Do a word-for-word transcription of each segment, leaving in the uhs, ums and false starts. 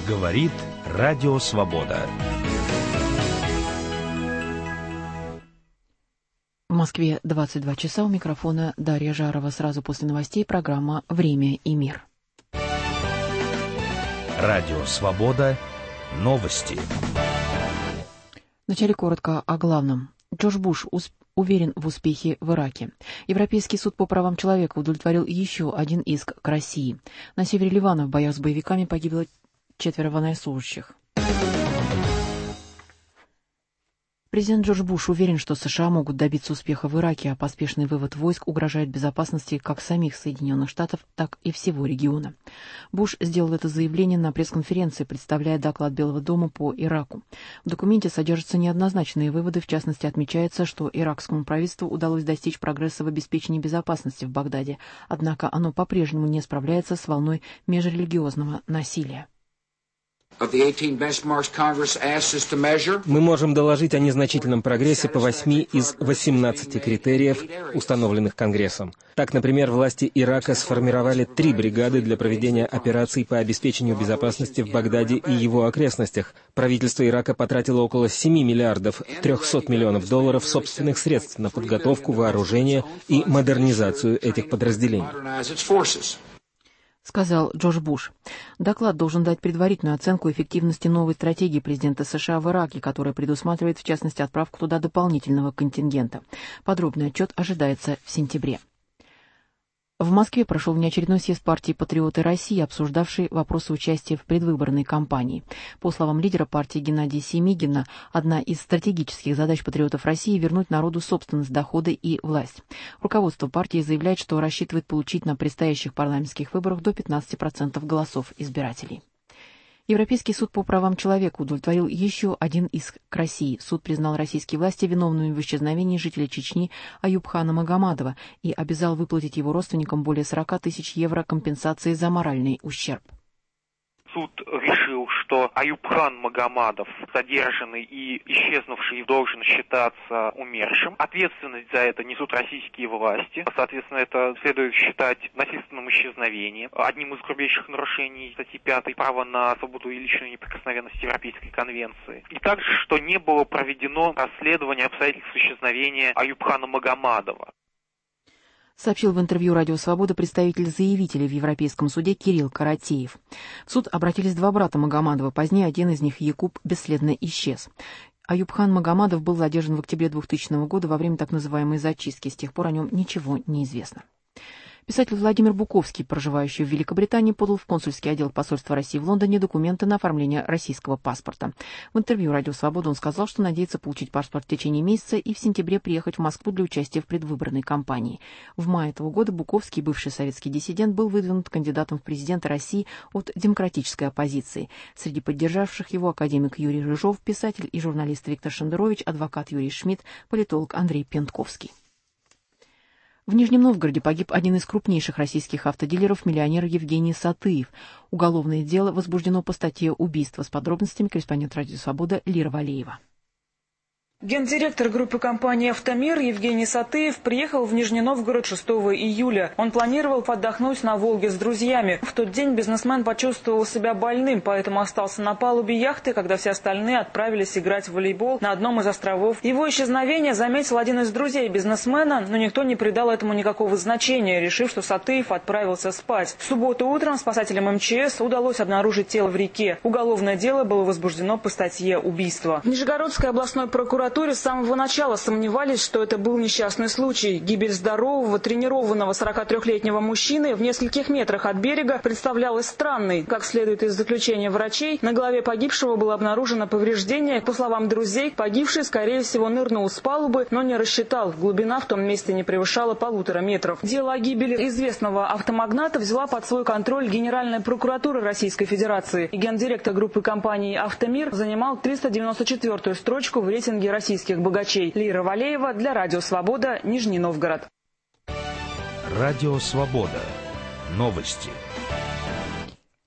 Говорит Радио Свобода. В Москве двадцать два часа, у микрофона Дарья Жарова. Сразу после новостей программа «Время и мир». Радио Свобода. Новости. Вначале коротко о главном. Джордж Буш усп... уверен в успехе в Ираке. Европейский суд по правам человека удовлетворил еще один иск к России. На севере Ливана в боях с боевиками погибло четверо военнослужащих. Президент Джордж Буш уверен, что США могут добиться успеха в Ираке, а поспешный вывод войск угрожает безопасности как самих Соединенных Штатов, так и всего региона. Буш сделал это заявление на пресс-конференции, представляя доклад Белого дома по Ираку. В документе содержатся неоднозначные выводы, в частности, отмечается, что иракскому правительству удалось достичь прогресса в обеспечении безопасности в Багдаде, однако оно по-прежнему не справляется с волной межрелигиозного насилия. Мы можем доложить о незначительном прогрессе по восьми из восемнадцати критериев, установленных Конгрессом. Так, например, власти Ирака сформировали три бригады для проведения операций по обеспечению безопасности в Багдаде и его окрестностях. Правительство Ирака потратило около семи миллиардов трехсот миллионов долларов собственных средств на подготовку, вооружение и модернизацию этих подразделений, сказал Джордж Буш. Доклад должен дать предварительную оценку эффективности новой стратегии президента США в Ираке, которая предусматривает, в частности, отправку туда дополнительного контингента. Подробный отчет ожидается в сентябре. В Москве прошел внеочередной съезд партии «Патриоты России», обсуждавший вопросы участия в предвыборной кампании. По словам лидера партии Геннадия Семигина, одна из стратегических задач «Патриотов России» — вернуть народу собственность, доходы и власть. Руководство партии заявляет, что рассчитывает получить на предстоящих парламентских выборах до пятнадцати процентов голосов избирателей. Европейский суд по правам человека удовлетворил еще один иск к России. Суд признал российские власти виновными в исчезновении жителя Чечни Аюбхана Магомадова и обязал выплатить его родственникам более сорока тысяч евро компенсации за моральный ущерб. Суд решил, что Аюбхан Магомадов, задержанный и исчезнувший, должен считаться умершим. Ответственность за это несут российские власти. Соответственно, это следует считать насильственным исчезновением. Одним из грубейших нарушений статьи пятой права на свободу и личную неприкосновенность Европейской конвенции. И также, что не было проведено расследование обстоятельств исчезновения Аюбхана Магомадова. Сообщил в интервью «Радио Свобода» представитель заявителей в Европейском суде Кирилл Каратеев. В суд обратились два брата Магомадова. Позднее один из них, Якуб, бесследно исчез. Аюбхан Магомадов был задержан в октябре двухтысячного года во время так называемой зачистки. С тех пор о нем ничего не известно. Писатель Владимир Буковский, проживающий в Великобритании, подал в консульский отдел посольства России в Лондоне документы на оформление российского паспорта. В интервью «Радио Свобода» он сказал, что надеется получить паспорт в течение месяца и в сентябре приехать в Москву для участия в предвыборной кампании. В мае этого года Буковский, бывший советский диссидент, был выдвинут кандидатом в президенты России от демократической оппозиции. Среди поддержавших его академик Юрий Рыжов, писатель и журналист Виктор Шендерович, адвокат Юрий Шмидт, политолог Андрей Пентковский. В Нижнем Новгороде погиб один из крупнейших российских автодилеров, миллионер Евгений Сатыев. Уголовное дело возбуждено по статье «Убийство». С подробностями корреспондент «Радио Свобода» Лира Валеева. Гендиректор группы компании «Автомир» Евгений Сатыев приехал в Нижний Новгород шестого июля. Он планировал отдохнуть на Волге с друзьями. В тот день бизнесмен почувствовал себя больным, поэтому остался на палубе яхты, когда все остальные отправились играть в волейбол на одном из островов. Его исчезновение заметил один из друзей бизнесмена, но никто не придал этому никакого значения, решив, что Сатыев отправился спать. В субботу утром спасателям эм че эс удалось обнаружить тело в реке. Уголовное дело было возбуждено по статье «Убийство». В Нижегородской областной прокуратуре с самого начала сомневались, что это был несчастный случай. Гибель здорового, тренированного сорокатрёхлетнего мужчины в нескольких метрах от берега представлялась странной. Как следует из заключения врачей, на голове погибшего было обнаружено повреждение. По словам друзей, погибший, скорее всего, нырнул с палубы, но не рассчитал. Глубина в том месте не превышала полутора метров. Дело о гибели известного автомагната взяла под свой контроль Генеральная прокуратура Российской Федерации. Гендиректор группы компании «Автомир» занимал триста девяносто четвёртую строчку в рейтинге российских богачей. Лира Валеева для «Радио Свобода», Нижний Новгород. Радио Свобода. Новости.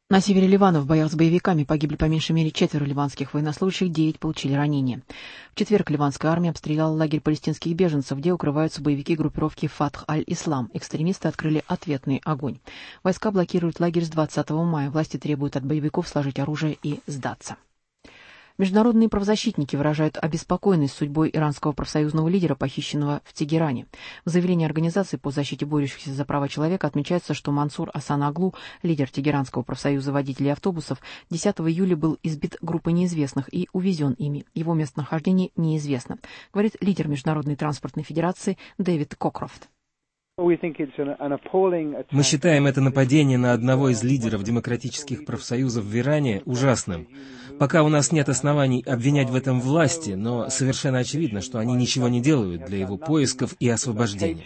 На севере Ливана в боях с боевиками погибли по меньшей мере четверо ливанских военнослужащих, девять получили ранения. В четверг ливанская армия обстреляла лагерь палестинских беженцев, где укрываются боевики группировки «Фатх аль-Ислам». Экстремисты открыли ответный огонь. Войска блокируют лагерь с двадцатого мая. Власти требуют от боевиков сложить оружие и сдаться. Международные правозащитники выражают обеспокоенность судьбой иранского профсоюзного лидера, похищенного в Тегеране. В заявлении организации по защите борющихся за права человека отмечается, что Мансур Асан Аглу, лидер Тегеранского профсоюза водителей автобусов, десятого июля был избит группой неизвестных и увезен ими. Его местонахождение неизвестно, говорит лидер Международной транспортной федерации Дэвид Кокрофт. Мы считаем это нападение на одного из лидеров демократических профсоюзов в Иране ужасным. Пока у нас нет оснований обвинять в этом власти, но совершенно очевидно, что они ничего не делают для его поисков и освобождения.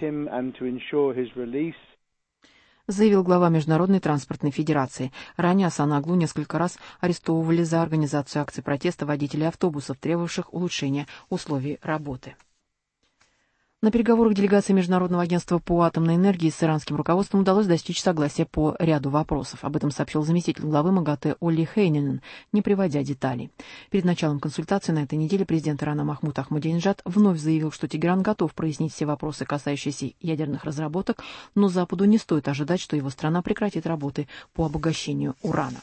Заявил глава Международной транспортной федерации. Ранее Асан Аглу несколько раз арестовывали за организацию акций протеста водителей автобусов, требовавших улучшения условий работы. На переговорах делегации Международного агентства по атомной энергии с иранским руководством удалось достичь согласия по ряду вопросов. Об этом сообщил заместитель главы МАГАТЭ Олли Хейнинен, не приводя деталей. Перед началом консультаций на этой неделе президент Ирана Махмуд Ахмадинеджад вновь заявил, что Тегеран готов прояснить все вопросы, касающиеся ядерных разработок, но Западу не стоит ожидать, что его страна прекратит работы по обогащению урана.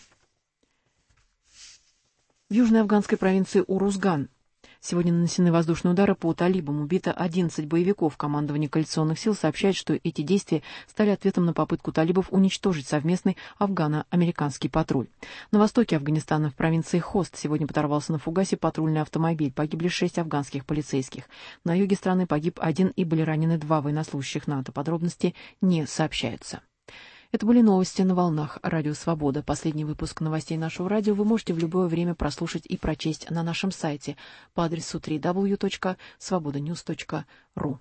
В южной афганской провинции Урузган сегодня нанесены воздушные удары по талибам. Убито одиннадцать боевиков. Командование коалиционных сил сообщает, что эти действия стали ответом на попытку талибов уничтожить совместный афгано-американский патруль. На востоке Афганистана в провинции Хост сегодня подорвался на фугасе патрульный автомобиль. Погибли шесть афганских полицейских. На юге страны погиб один и были ранены два военнослужащих НАТО. Подробности не сообщаются. Это были новости на волнах Радио Свобода. Последний выпуск новостей нашего радио вы можете в любое время прослушать и прочесть на нашем сайте по адресу дабл ю дабл ю дабл ю точка свобода ньюс точка ру.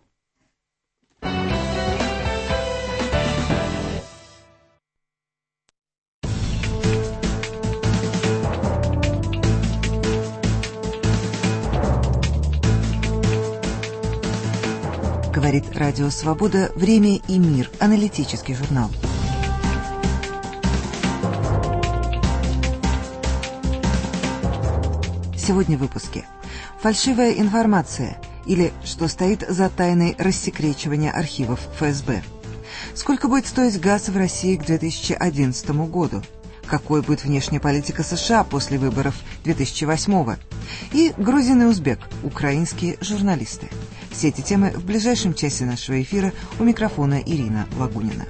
Говорит Радио Свобода «Время и мир». Аналитический журнал. Сегодня в выпуске. Фальшивая информация или что стоит за тайной рассекречивания архивов эф эс бэ. Сколько будет стоить газ в России к две тысячи одиннадцатому году? Какой будет внешняя политика США после выборов две тысячи восьмого? И грузин и узбек, украинские журналисты. Все эти темы в ближайшем часе нашего эфира. У микрофона Ирина Лагунина.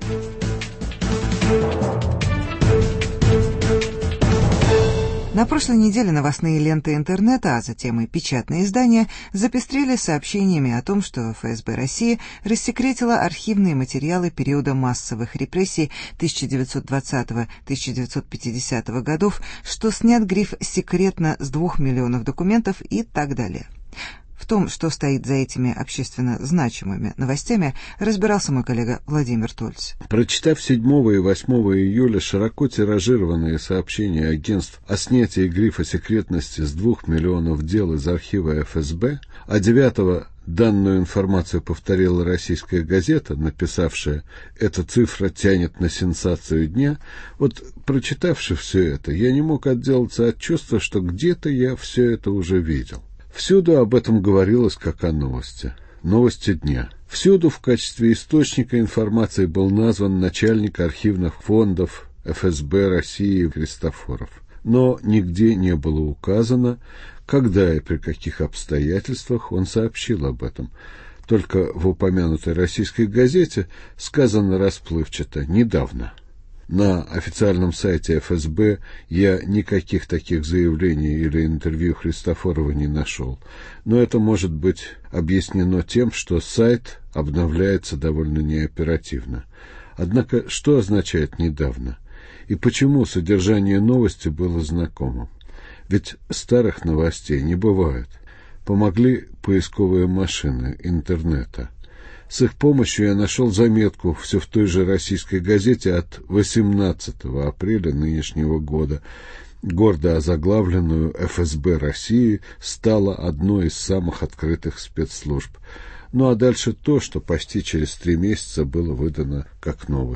На прошлой неделе новостные ленты интернета, а затем и печатные издания запестрели сообщениями о том, что эф эс бэ России рассекретила архивные материалы периода массовых репрессий тысяча девятьсот двадцатого — тысяча девятьсот пятидесятого годов, что снят гриф «секретно» с двух миллионов документов и так далее. В том, что стоит за этими общественно значимыми новостями, разбирался мой коллега Владимир Тольц. Прочитав седьмого и восьмого июля широко тиражированные сообщения агентств о снятии грифа секретности с двух миллионов дел из архива эф эс бэ, а девятого данную информацию повторила российская газета, написавшая «эта цифра тянет на сенсацию дня», вот, прочитавши все это, я не мог отделаться от чувства, что где-то я все это уже видел. Всюду об этом говорилось как о новости. Новости дня. Всюду в качестве источника информации был назван начальник архивных фондов эф эс бэ России Христофоров. Но нигде не было указано, когда и при каких обстоятельствах он сообщил об этом. Только в упомянутой российской газете сказано расплывчато «недавно». На официальном сайте эф эс бэ я никаких таких заявлений или интервью Христофорова не нашел. Но это может быть объяснено тем, что сайт обновляется довольно неоперативно. Однако, что означает «недавно»? И почему содержание новости было знакомым? Ведь старых новостей не бывает. Помогли поисковые машины интернета. С их помощью я нашел заметку все в той же российской газете от восемнадцатого апреля нынешнего года, гордо озаглавленную «эф эс бэ России стала одной из самых открытых спецслужб». Ну а дальше то, что почти через три месяца было выдано как новость.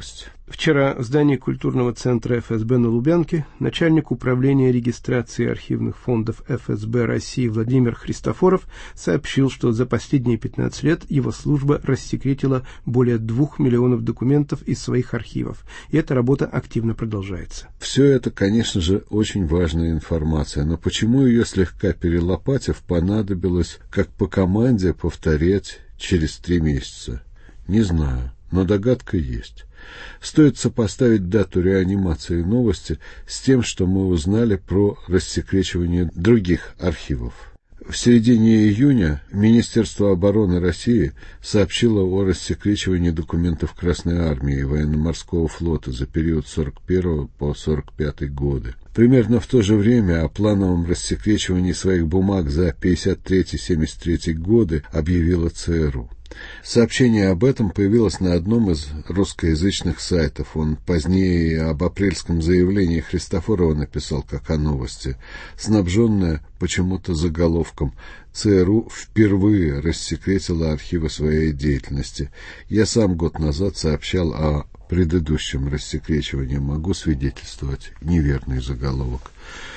Вчера в здании культурного центра эф эс бэ на Лубянке начальник управления регистрации архивных фондов эф эс бэ России Владимир Христофоров сообщил, что за последние пятнадцать лет его служба рассекретила более двух миллионов документов из своих архивов, и эта работа активно продолжается. Все это, конечно же, очень важная информация, но почему ее слегка перелопатив понадобилось, как по команде, повторять через три месяца? Не знаю, но догадка есть. Стоит сопоставить дату реанимации новости с тем, что мы узнали про рассекречивание других архивов. В середине июня Министерство обороны России сообщило о рассекречивании документов Красной Армии и Военно-морского флота за период с сорок первого по сорок пятый годы. Примерно в то же время о плановом рассекречивании своих бумаг за пятьдесят третий — семьдесят третий годы объявила цэ эр у. Сообщение об этом появилось на одном из русскоязычных сайтов. Он позднее об апрельском заявлении Христофорова написал как о новости, снабженное почему-то заголовком «цэ эр у впервые рассекретила архивы своей деятельности». Я сам год назад сообщал о предыдущем рассекречивании, могу свидетельствовать, неверный заголовок.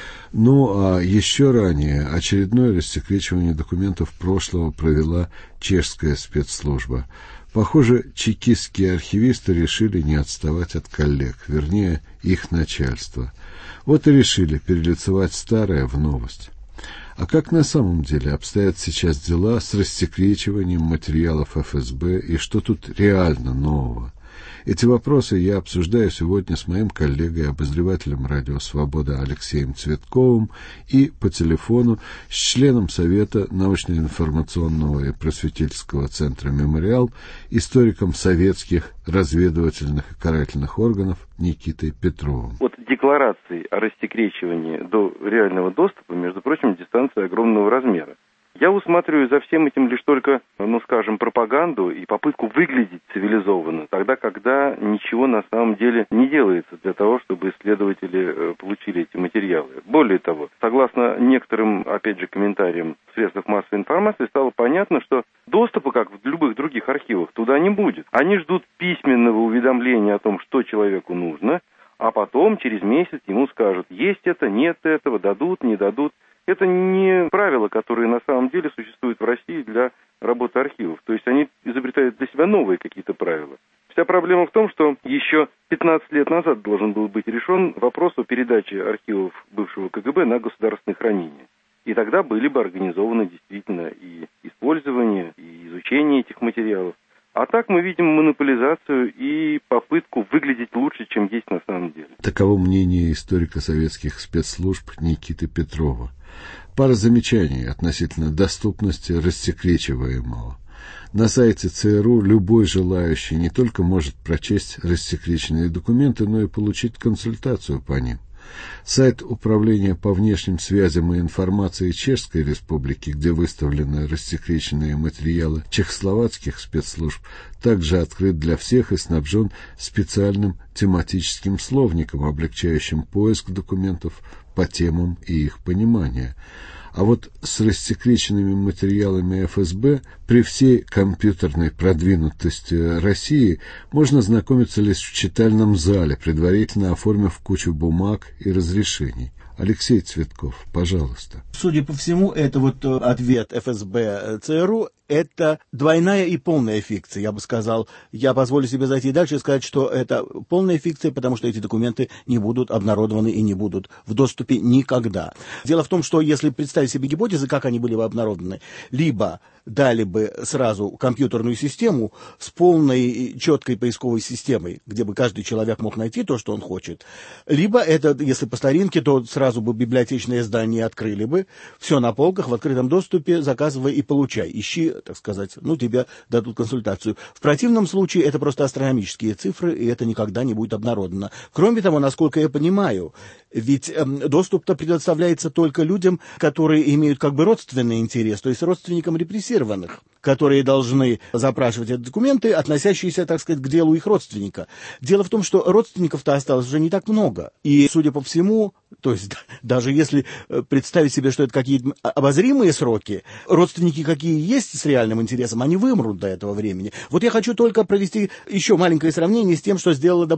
Ну, а еще ранее очередное рассекречивание документов прошлого провела чешская спецслужба. Похоже, чекистские архивисты решили не отставать от коллег, вернее, их начальства. Вот и решили перелицевать старое в новость. А как на самом деле обстоят сейчас дела с рассекречиванием материалов эф эс бэ и что тут реально нового? Эти вопросы я обсуждаю сегодня с моим коллегой, обозревателем «Радио Свобода» Алексеем Цветковым и по телефону с членом Совета научно-информационного и просветительского центра «Мемориал», историком советских разведывательных и карательных органов Никитой Петровым. От декларации о рассекречивании до реального доступа, между прочим, дистанция огромного размера. Я усматриваю за всем этим лишь только, ну скажем, пропаганду и попытку выглядеть цивилизованно, тогда, когда ничего на самом деле не делается для того, чтобы исследователи получили эти материалы. Более того, согласно некоторым, опять же, комментариям в средствах массовой информации, стало понятно, что доступа, как в любых других архивах, туда не будет. Они ждут письменного уведомления о том, что человеку нужно, а потом, через месяц, ему скажут, есть это, нет этого, дадут, не дадут. Это не правила, которые на самом деле существуют в России для работы архивов. То есть они изобретают для себя новые какие-то правила. Вся проблема в том, что еще пятнадцать лет назад должен был быть решен вопрос о передаче архивов бывшего ка гэ бэ на государственное хранение. И тогда были бы организованы действительно и использование, и изучение этих материалов. А так мы видим монополизацию и попытку выглядеть лучше, чем есть на самом деле. Таково мнение историка советских спецслужб Никиты Петрова. Пара замечаний относительно доступности рассекречиваемого. На сайте цэ эр у любой желающий не только может прочесть рассекреченные документы, но и получить консультацию по ним. Сайт Управления по внешним связям и информации Чешской Республики, где выставлены рассекреченные материалы чехословацких спецслужб, также открыт для всех и снабжен специальным тематическим словником, облегчающим поиск документов по темам и их понимание. А вот с рассекреченными материалами эф эс бэ при всей компьютерной продвинутости России можно знакомиться лишь в читальном зале, предварительно оформив кучу бумаг и разрешений. Алексей Цветков, пожалуйста. Судя по всему, это вот ответ эф эс бэ цэ эр у, это двойная и полная фикция, я бы сказал. Я позволю себе зайти дальше и сказать, что это полная фикция, потому что эти документы не будут обнародованы и не будут в доступе никогда. Дело в том, что если представить себе гипотезы, как они были бы обнародованы, либо дали бы сразу компьютерную систему с полной и четкой поисковой системой, где бы каждый человек мог найти то, что он хочет, либо это, если по старинке, то сразу бы библиотечное здание открыли бы, все на полках, в открытом доступе, заказывай и получай, ищи, так сказать, ну, тебе дадут консультацию. В противном случае это просто астрономические цифры, и это никогда не будет обнародовано. Кроме того, насколько я понимаю, ведь э, доступ-то предоставляется только людям, которые имеют как бы родственный интерес, то есть родственникам репрессированных, которые должны запрашивать эти документы, относящиеся, так сказать, к делу их родственника. Дело в том, что родственников-то осталось уже не так много. И, судя по всему, то есть даже если представить себе, что это какие-то обозримые сроки, родственники какие есть с реальным интересом, они вымрут до этого времени. Вот я хочу только провести еще маленькое сравнение с тем, что сделала, допустим,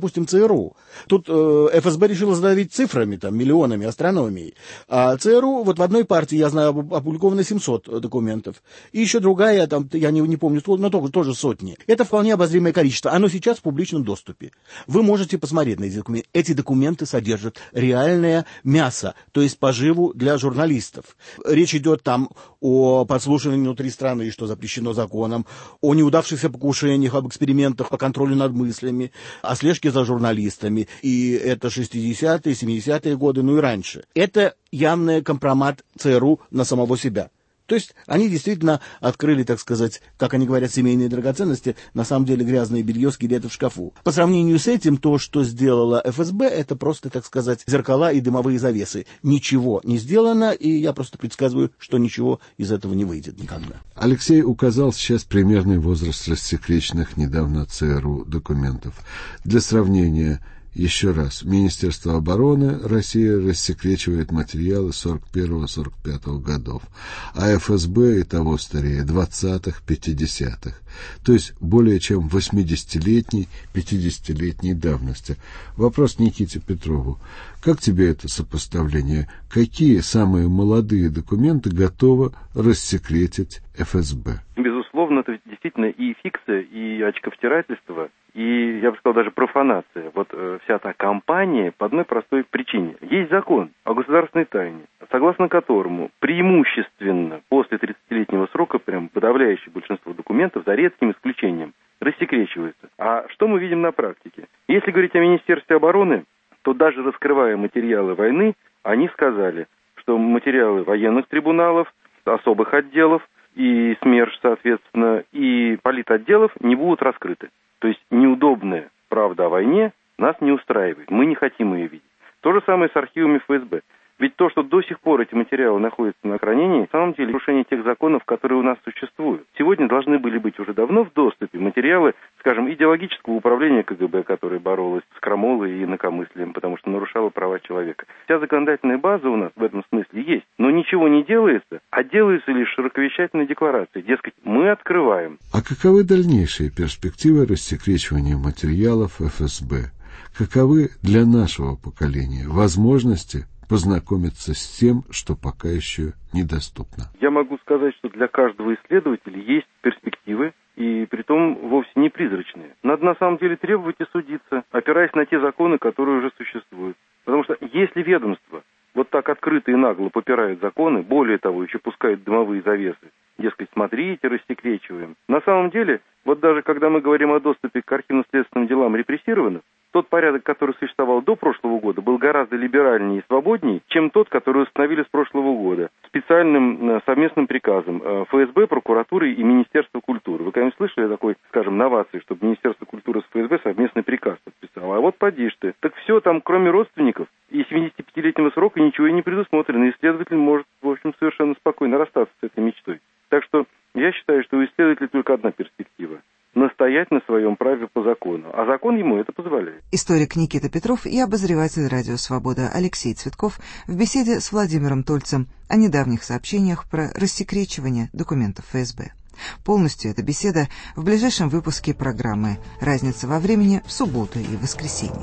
допустим, ЦРУ. Тут э, эф эс бэ решила задавить цифрами, там, миллионами, астрономией. А ЦРУ, вот в одной партии, я знаю, опубликовано семьсот документов. И еще другая, там, я не, не помню, но тоже, тоже сотни. Это вполне обозримое количество. Оно сейчас в публичном доступе. Вы можете посмотреть на эти документы. Эти документы содержат реальное мясо, то есть поживу для журналистов. Речь идет там о подслушивании внутри страны, и что запрещено законом, о неудавшихся покушениях, об экспериментах по контролю над мыслями, о слежке за журналистами. И это шестидесятые, семидесятые годы, ну и раньше. Это явный компромат ЦРУ на самого себя. То есть они действительно открыли, так сказать, как они говорят, семейные драгоценности, на самом деле грязное белье, скелеты в шкафу. По сравнению с этим, то, что сделала эф эс бэ, это просто, так сказать, зеркала и дымовые завесы. Ничего не сделано, и я просто предсказываю, что ничего из этого не выйдет никогда. Алексей указал сейчас примерный возраст рассекреченных недавно ЦРУ документов. Для сравнения, еще раз, Министерство обороны России рассекречивает материалы сорок первого — сорок пятого годов, а эф эс бэ и того старее, двадцатых — пятидесятых, то есть более чем восьмидесятилетней, пятидесятилетней давности. Вопрос Никите Петрову. Как тебе это сопоставление? Какие самые молодые документы готовы рассекретить эф эс бэ? Безусловно, это действительно и фикция, и очковтирательство, и, я бы сказал, даже профанация. Вот э, вся та кампания по одной простой причине. Есть закон о государственной тайне, согласно которому преимущественно после тридцатилетнего срока, прям подавляющее большинство документов, за редким исключением, рассекречивается. А что мы видим на практике? Если говорить о Министерстве обороны, то даже раскрывая материалы войны, они сказали, что материалы военных трибуналов, особых отделов и СМЕРШ, соответственно, и политотделов не будут раскрыты. То есть неудобная правда о войне нас не устраивает. Мы не хотим ее видеть. То же самое с архивами эф эс бэ. Ведь то, что до сих пор эти материалы находятся на хранении, на самом деле нарушение тех законов, которые у нас существуют. Сегодня должны были быть уже давно в доступе материалы, скажем, идеологического управления ка гэ бэ, которое боролось с крамолой и инакомыслием, потому что нарушало права человека. Вся законодательная база у нас в этом смысле есть, но ничего не делается, а делаются лишь широковещательные декларации. Дескать, мы открываем. А каковы дальнейшие перспективы рассекречивания материалов эф эс бэ? Каковы для нашего поколения возможности познакомиться с тем, что пока еще недоступно? Я могу сказать, что для каждого исследователя есть перспективы, и притом вовсе не призрачные. Надо на самом деле требовать и судиться, опираясь на те законы, которые уже существуют. Потому что если ведомство вот так открыто и нагло попирает законы, более того, еще пускает дымовые завесы, дескать, смотрите, рассекречиваем. На самом деле, вот даже когда мы говорим о доступе к архивно-следственным делам репрессированных, тот порядок, который существовал до прошлого года, был гораздо либеральнее и свободнее, чем тот, который установили с прошлого года. Специальным совместным приказом эф эс бэ, прокуратуры и Министерства культуры. Вы, конечно, слышали о такой, скажем, новации, чтобы Министерство культуры с эф эс бэ совместный приказ подписало. А вот поди ж ты. Так все там, кроме родственников и семидесятипятилетнего срока, ничего и не предусмотрено. И исследователь может, в общем, совершенно спокойно расстаться с этой мечтой. Так что я считаю, что у исследователя только одна перспектива – настоять на своем праве по закону. А закон ему это позволяет. Историк Никита Петров и обозреватель «Радио Свобода» Алексей Цветков в беседе с Владимиром Тольцем о недавних сообщениях про рассекречивание документов эф эс бэ. Полностью эта беседа в ближайшем выпуске программы «Разница во времени» в субботу и воскресенье.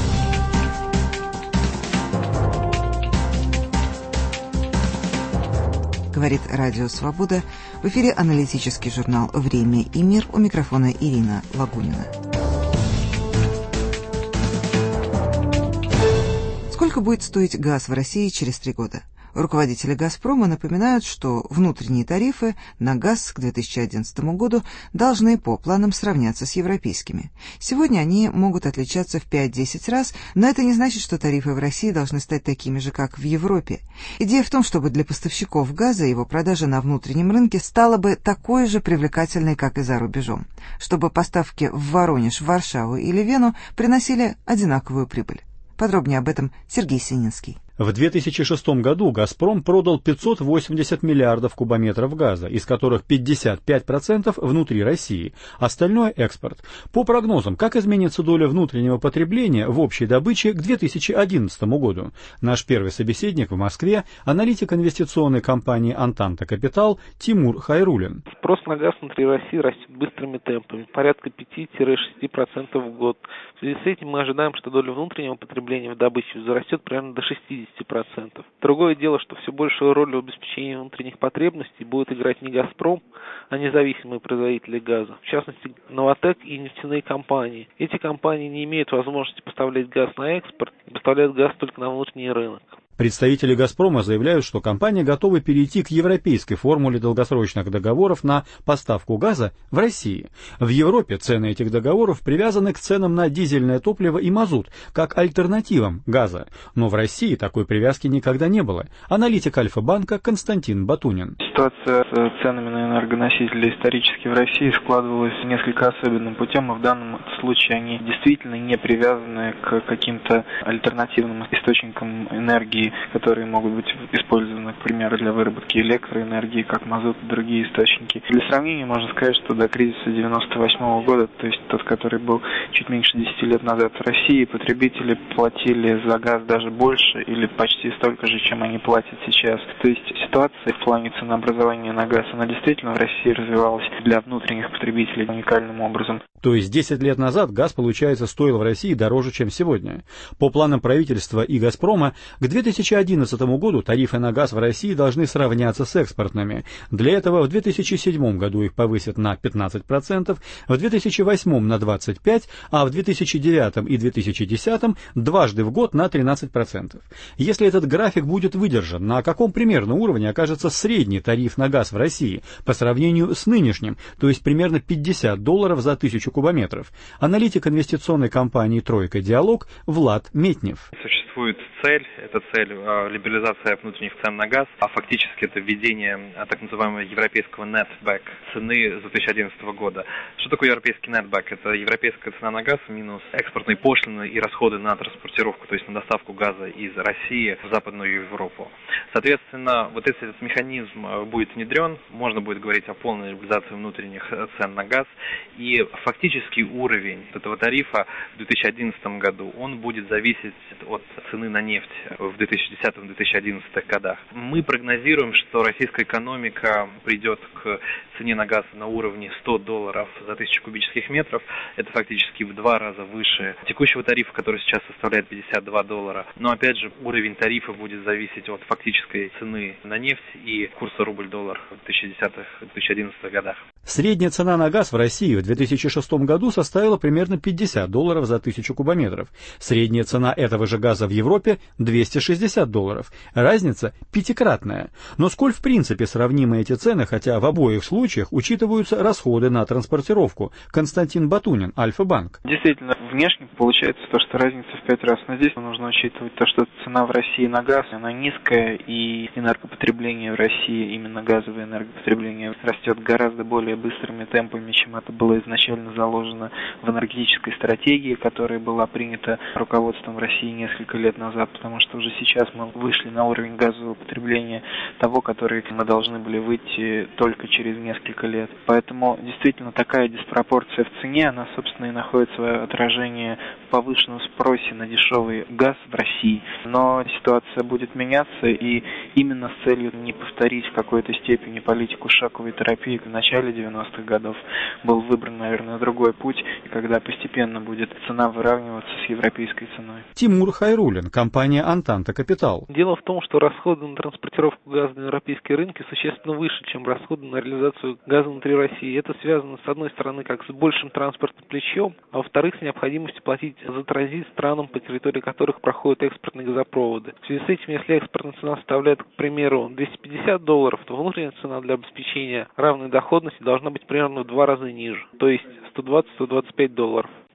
Говорит «Радио Свобода». В эфире аналитический журнал «Время и мир». У микрофона Ирина Лагунина. Сколько будет стоить газ в России через три года? Руководители «Газпрома» напоминают, что внутренние тарифы на газ к две тысячи одиннадцатому году должны по планам сравняться с европейскими. Сегодня они могут отличаться в пять-десять раз, но это не значит, что тарифы в России должны стать такими же, как в Европе. Идея в том, чтобы для поставщиков газа его продажа на внутреннем рынке стала бы такой же привлекательной, как и за рубежом, чтобы поставки в Воронеж, Варшаву или Вену приносили одинаковую прибыль. Подробнее об этом Сергей Сининский. В две тысячи шестом году «Газпром» продал пятьсот восемьдесят миллиардов кубометров газа, из которых пятьдесят пять процентов внутри России, остальное – экспорт. По прогнозам, как изменится доля внутреннего потребления в общей добыче к две тысячи одиннадцатому году? Наш первый собеседник в Москве – аналитик инвестиционной компании «Антанта Капитал» Тимур Хайруллин. Спрос на газ внутри России растет быстрыми темпами, порядка пять-шесть процентов в год. В связи с этим мы ожидаем, что доля внутреннего потребления в добыче возрастет примерно до шестидесяти процентов. Другое дело, что все большую роль в обеспечении внутренних потребностей будет играть не «Газпром», а независимые производители газа, в частности «Новатэк» и нефтяные компании. Эти компании не имеют возможности поставлять газ на экспорт и поставляют газ только на внутренний рынок. Представители «Газпрома» заявляют, что компания готова перейти к европейской формуле долгосрочных договоров на поставку газа в России. В Европе цены этих договоров привязаны к ценам на дизельное топливо и мазут, как альтернативам газа. Но в России такой привязки никогда не было. Аналитик Альфа-банка Константин Батунин. Ситуация с ценами на энергоносители исторически в России складывалась несколько особенным путем, и в данном случае они действительно не привязаны к каким-то альтернативным источникам энергии, которые могут быть использованы, к примеру, для выработки электроэнергии, как мазут и другие источники. Для сравнения можно сказать, что до кризиса девяносто восьмого года, то есть тот, который был чуть меньше десяти лет назад в России, потребители платили за газ даже больше или почти столько же, чем они платят сейчас. То есть ситуация в плане ценообразования на газ, она действительно в России развивалась для внутренних потребителей уникальным образом. То есть десять лет назад газ, получается, стоил в России дороже, чем сегодня. По планам правительства и «Газпрома» к две тысячи одиннадцатому году тарифы на газ в России должны сравняться с экспортными. Для этого в две тысячи седьмом году их повысят на пятнадцать процентов, в две тысячи восьмом на двадцать пять процентов, а в две тысячи девятом и две тысячи десятом дважды в год на тринадцать процентов. Если этот график будет выдержан, на каком примерно уровне окажется средний тариф на газ в России по сравнению с нынешним, то есть примерно пятьдесят долларов за тысячу кубометров? Аналитик инвестиционной компании «Тройка Диалог» Влад Метнев. Существует цель, это цель либерализация внутренних цен на газ, а фактически это введение так называемого европейского netback цены за две тысячи одиннадцатого года. Что такое европейский netback? Это европейская цена на газ минус экспортные пошлины и расходы на транспортировку, то есть на доставку газа из России в Западную Европу. Соответственно, вот если этот механизм будет внедрен, можно будет говорить о полной либерализации внутренних цен на газ, и фактический уровень этого тарифа в две тысячи одиннадцатом году, он будет зависеть от цены на нефть в две тысячи десятом - две тысячи одиннадцатом годах. Мы прогнозируем, что российская экономика придет к цене на газ на уровне сто долларов за тысячу кубических метров. Это фактически в два раза выше текущего тарифа, который сейчас составляет пятьдесят два доллара. Но опять же, уровень тарифа будет зависеть от фактической цены на нефть и курса рубль-доллар в две тысячи десятом - две тысячи одиннадцатом годах. Средняя цена на газ в России в две тысячи шестом году составила примерно пятьдесят долларов за тысячу кубометров. Средняя цена этого же газа в Европе – двести шестьдесят долларов. Разница пятикратная. Но сколь в принципе сравнимы эти цены, хотя в обоих случаях учитываются расходы на транспортировку? Константин Батунин, Альфа-банк. Действительно, внешне получается то, что разница в пять раз. Но здесь нужно учитывать то, что цена в России на газ, она низкая, и энергопотребление в России, именно газовое энергопотребление, растет гораздо более быстрыми темпами, чем это было изначально заложено в энергетической стратегии, которая была принята руководством России несколько лет назад, потому что уже сейчас мы вышли на уровень газового потребления того, который мы должны были выйти только через несколько лет. Поэтому действительно такая диспропорция в цене, она, собственно, и находит свое отражение в повышенном спросе на дешевый газ в России. Но ситуация будет меняться, и именно с целью не повторить в какой-то степени политику шоковой терапии в начале девяностых годов был выбран, наверное, другой путь, когда постепенно будет цена выравниваться с европейской ценой. Тимур Хайруллин, компания «Антанта Капитал». Дело в том, что расходы на транспортировку газа на европейские рынки существенно выше, чем расходы на реализацию газа внутри России. Это связано, с одной стороны, как с большим транспортным плечом, а во-вторых, с необходимостью платить за транзит странам, по территории которых проходят экспортные газопроводы. В связи с этим, если экспортная цена составляет, к примеру, двести пятьдесят долларов, то внутренняя цена для обеспечения равной доходности должна быть примерно в два раза ниже, то есть сто двадцать - сто двадцать пять долларов.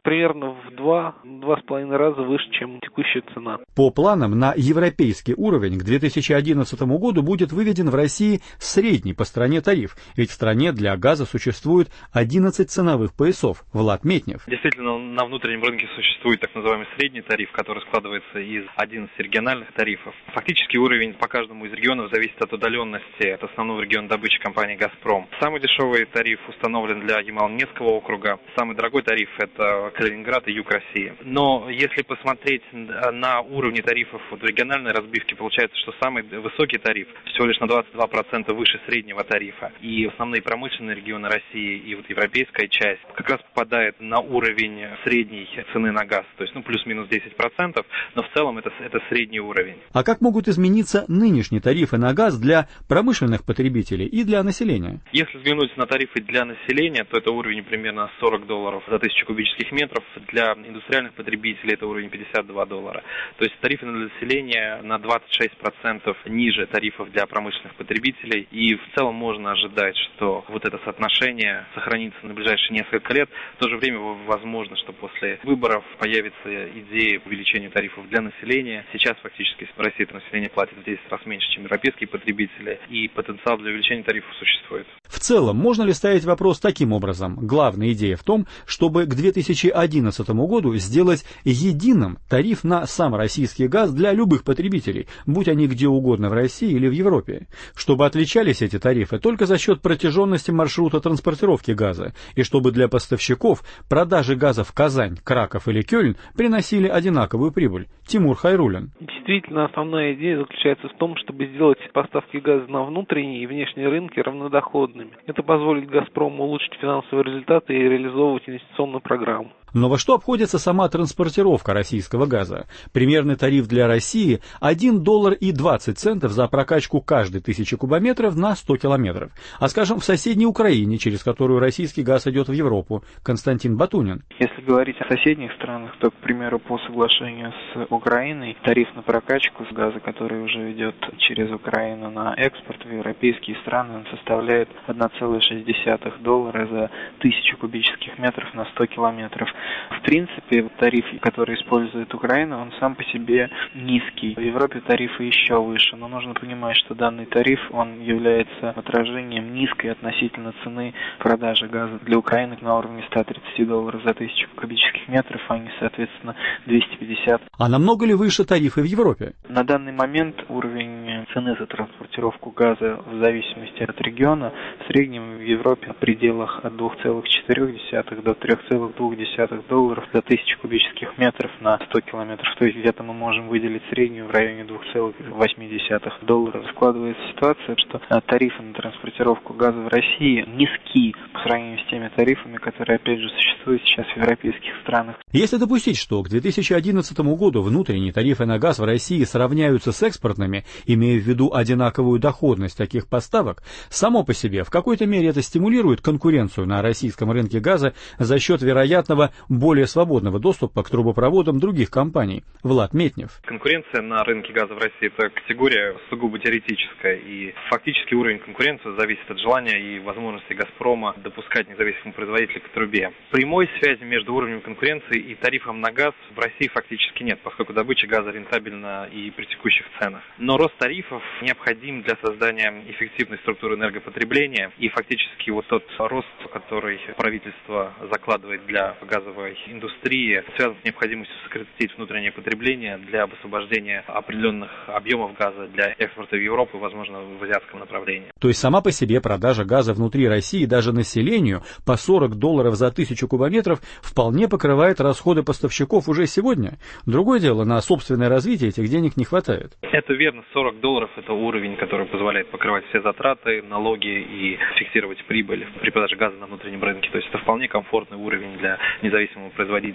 примерно в два, два с половиной раза выше, чем текущая цена. По планам, на европейский уровень к две тысячи одиннадцатому году будет выведен в России средний по стране тариф, ведь в стране для газа существует одиннадцать ценовых поясов. Влад Метнев. Действительно, на внутреннем рынке существует так называемый средний тариф, который складывается из одиннадцати региональных тарифов. Фактически уровень по каждому из регионов зависит от удаленности от основного региона добычи компании «Газпром». Самый дешевый тариф установлен для Ямало-Ненецкого округа. Самый дорогой тариф – это Калининград и юг России. Но если посмотреть на уровни тарифов в региональной разбивке, получается, что самый высокий тариф всего лишь на двадцать два процента выше среднего тарифа. И основные промышленные регионы России и вот европейская часть как раз попадает на уровень средней цены на газ. То есть, ну, плюс-минус десять процентов, но в целом это, это средний уровень. А как могут измениться нынешние тарифы на газ для промышленных потребителей и для населения? Если взглянуть на тарифы для населения, то это уровень примерно сорок долларов за тысячу кубических метров. Для индустриальных потребителей это уровень пятьдесят два доллара. То есть тарифы для населения на двадцать шесть процентов ниже тарифов для промышленных потребителей. И в целом можно ожидать, что вот это соотношение сохранится на ближайшие несколько лет. В то же время возможно, что после выборов появится идея увеличения тарифов для населения. Сейчас фактически в России это население платит в десять раз меньше, чем европейские потребители. И потенциал для увеличения тарифов существует. В целом, можно ли ставить вопрос таким образом? Главная идея в том, чтобы к две тысячи одиннадцатому году сделать единым тариф на сам российский газ для любых потребителей, будь они где угодно в России или в Европе. Чтобы отличались эти тарифы только за счет протяженности маршрута транспортировки газа, и чтобы для поставщиков продажи газа в Казань, Краков или Кёльн приносили одинаковую прибыль. Тимур Хайруллин. Действительно, основная идея заключается в том, чтобы сделать поставки газа на внутренние и внешние рынки равнодоходными. Это позволит «Газпрому» улучшить финансовые результаты и реализовывать инвестиционную программу. Но во что обходится сама транспортировка российского газа? Примерный тариф для России – один доллар и двадцать центов за прокачку каждой тысячи кубометров на сто километров. А скажем, в соседней Украине, через которую российский газ идет в Европу. Константин Батунин. Если говорить о соседних странах, то, к примеру, по соглашению с Украиной, тариф на прокачку с газа, который уже идет через Украину на экспорт в европейские страны, он составляет один целых шесть десятых доллара за тысячу кубических метров на сто километров. В принципе, тариф, который использует Украина, он сам по себе низкий. В Европе тарифы еще выше, но нужно понимать, что данный тариф, он является отражением низкой относительно цены продажи газа для Украины на уровне ста тридцати долларов за тысячу кубических метров, а не, соответственно, двести пятьдесят. А намного ли выше тарифы в Европе? На данный момент уровень цены за транспортировку газа в зависимости от региона в среднем в Европе в пределах от двух целых четырёх десятых до трёх целых двух десятых долларов за тысячу кубических метров на сто километров. То есть где-то мы можем выделить среднюю в районе двух целых восьми десятых долларов. Складывается ситуация, что тарифы на транспортировку газа в России низки по сравнению с теми тарифами, которые, опять же, существуют сейчас в европейских странах. Если допустить, что к две тысячи одиннадцатому году внутренние тарифы на газ в России сравняются с экспортными, имея в виду одинаковую доходность таких поставок, само по себе в какой-то мере это стимулирует конкуренцию на российском рынке газа за счет вероятного более свободного доступа к трубопроводам других компаний. Влад Метнев. Конкуренция на рынке газа в России – это категория сугубо теоретическая, и фактически уровень конкуренции зависит от желания и возможности «Газпрома» допускать независимых производителей к трубе. Прямой связи между уровнем конкуренции и тарифом на газ в России фактически нет, поскольку добыча газа рентабельна и при текущих ценах. Но рост тарифов необходим для создания эффективной структуры энергопотребления, и фактически вот тот рост, который правительство закладывает для газовой индустрии, связан с необходимостью сократить внутреннее потребление для освобождения определенных объемов газа для экспорта в Европу, возможно, в азиатском направлении. То есть сама по себе продажа газа внутри России даже населению по сорок долларов за тысячу кубометров вполне покрывает расходы поставщиков уже сегодня. Другое дело, на собственное развитие этих денег не хватает. Это верно, сорок долларов – это уровень, который позволяет покрывать все затраты, налоги и фиксировать прибыль при продаже газа на внутреннем рынке. То есть это вполне комфортный уровень для независимого производителя.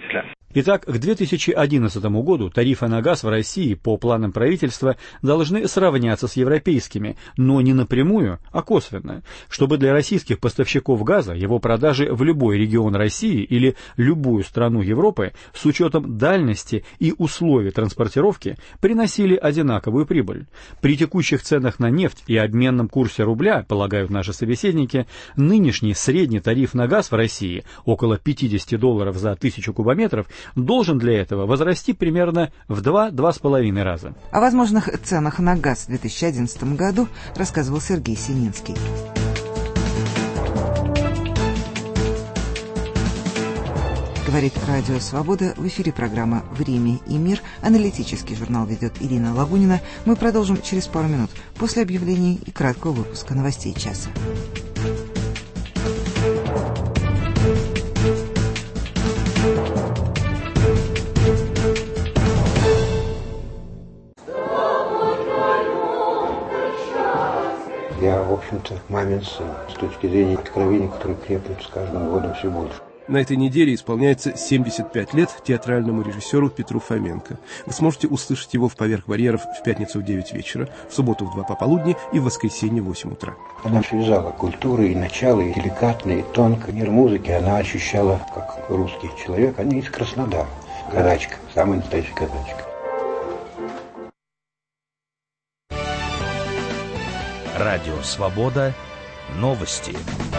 Итак, к две тысячи одиннадцатому году тарифы на газ в России по планам правительства должны сравняться с европейскими, но не напрямую, а косвенно, чтобы для российских поставщиков газа его продажи в любой регион России или любую страну Европы с учетом дальности и условий транспортировки приносили одинаковую прибыль. При текущих ценах на нефть и обменном курсе рубля, полагают наши собеседники, нынешний средний тариф на газ в России, около пятьдесят долларов за тысячу кубометров, должен для этого возрасти примерно в два-два с половиной раза. О возможных ценах на газ в две тысячи одиннадцатом году рассказывал Сергей Сининский. Говорит Радио Свобода. В эфире программа «Время и мир». Аналитический журнал ведет Ирина Лагунина. Мы продолжим через пару минут после объявлений и краткого выпуска новостей часа. Я, в общем-то, мамин сын, с точки зрения откровений, которые крепнут с каждым годом все больше. На этой неделе исполняется семьдесят пять лет театральному режиссеру Петру Фоменко. Вы сможете услышать его в «Поверх барьеров» в пятницу в девять вечера, в субботу в два пополудни и в воскресенье в восемь утра. Она связала культуру и начало, и деликатно, и тонко. Мир музыки она ощущала как русский человек. Они из Краснодара. Казачка, самая настоящая казачка. Радио «Свобода». Новости.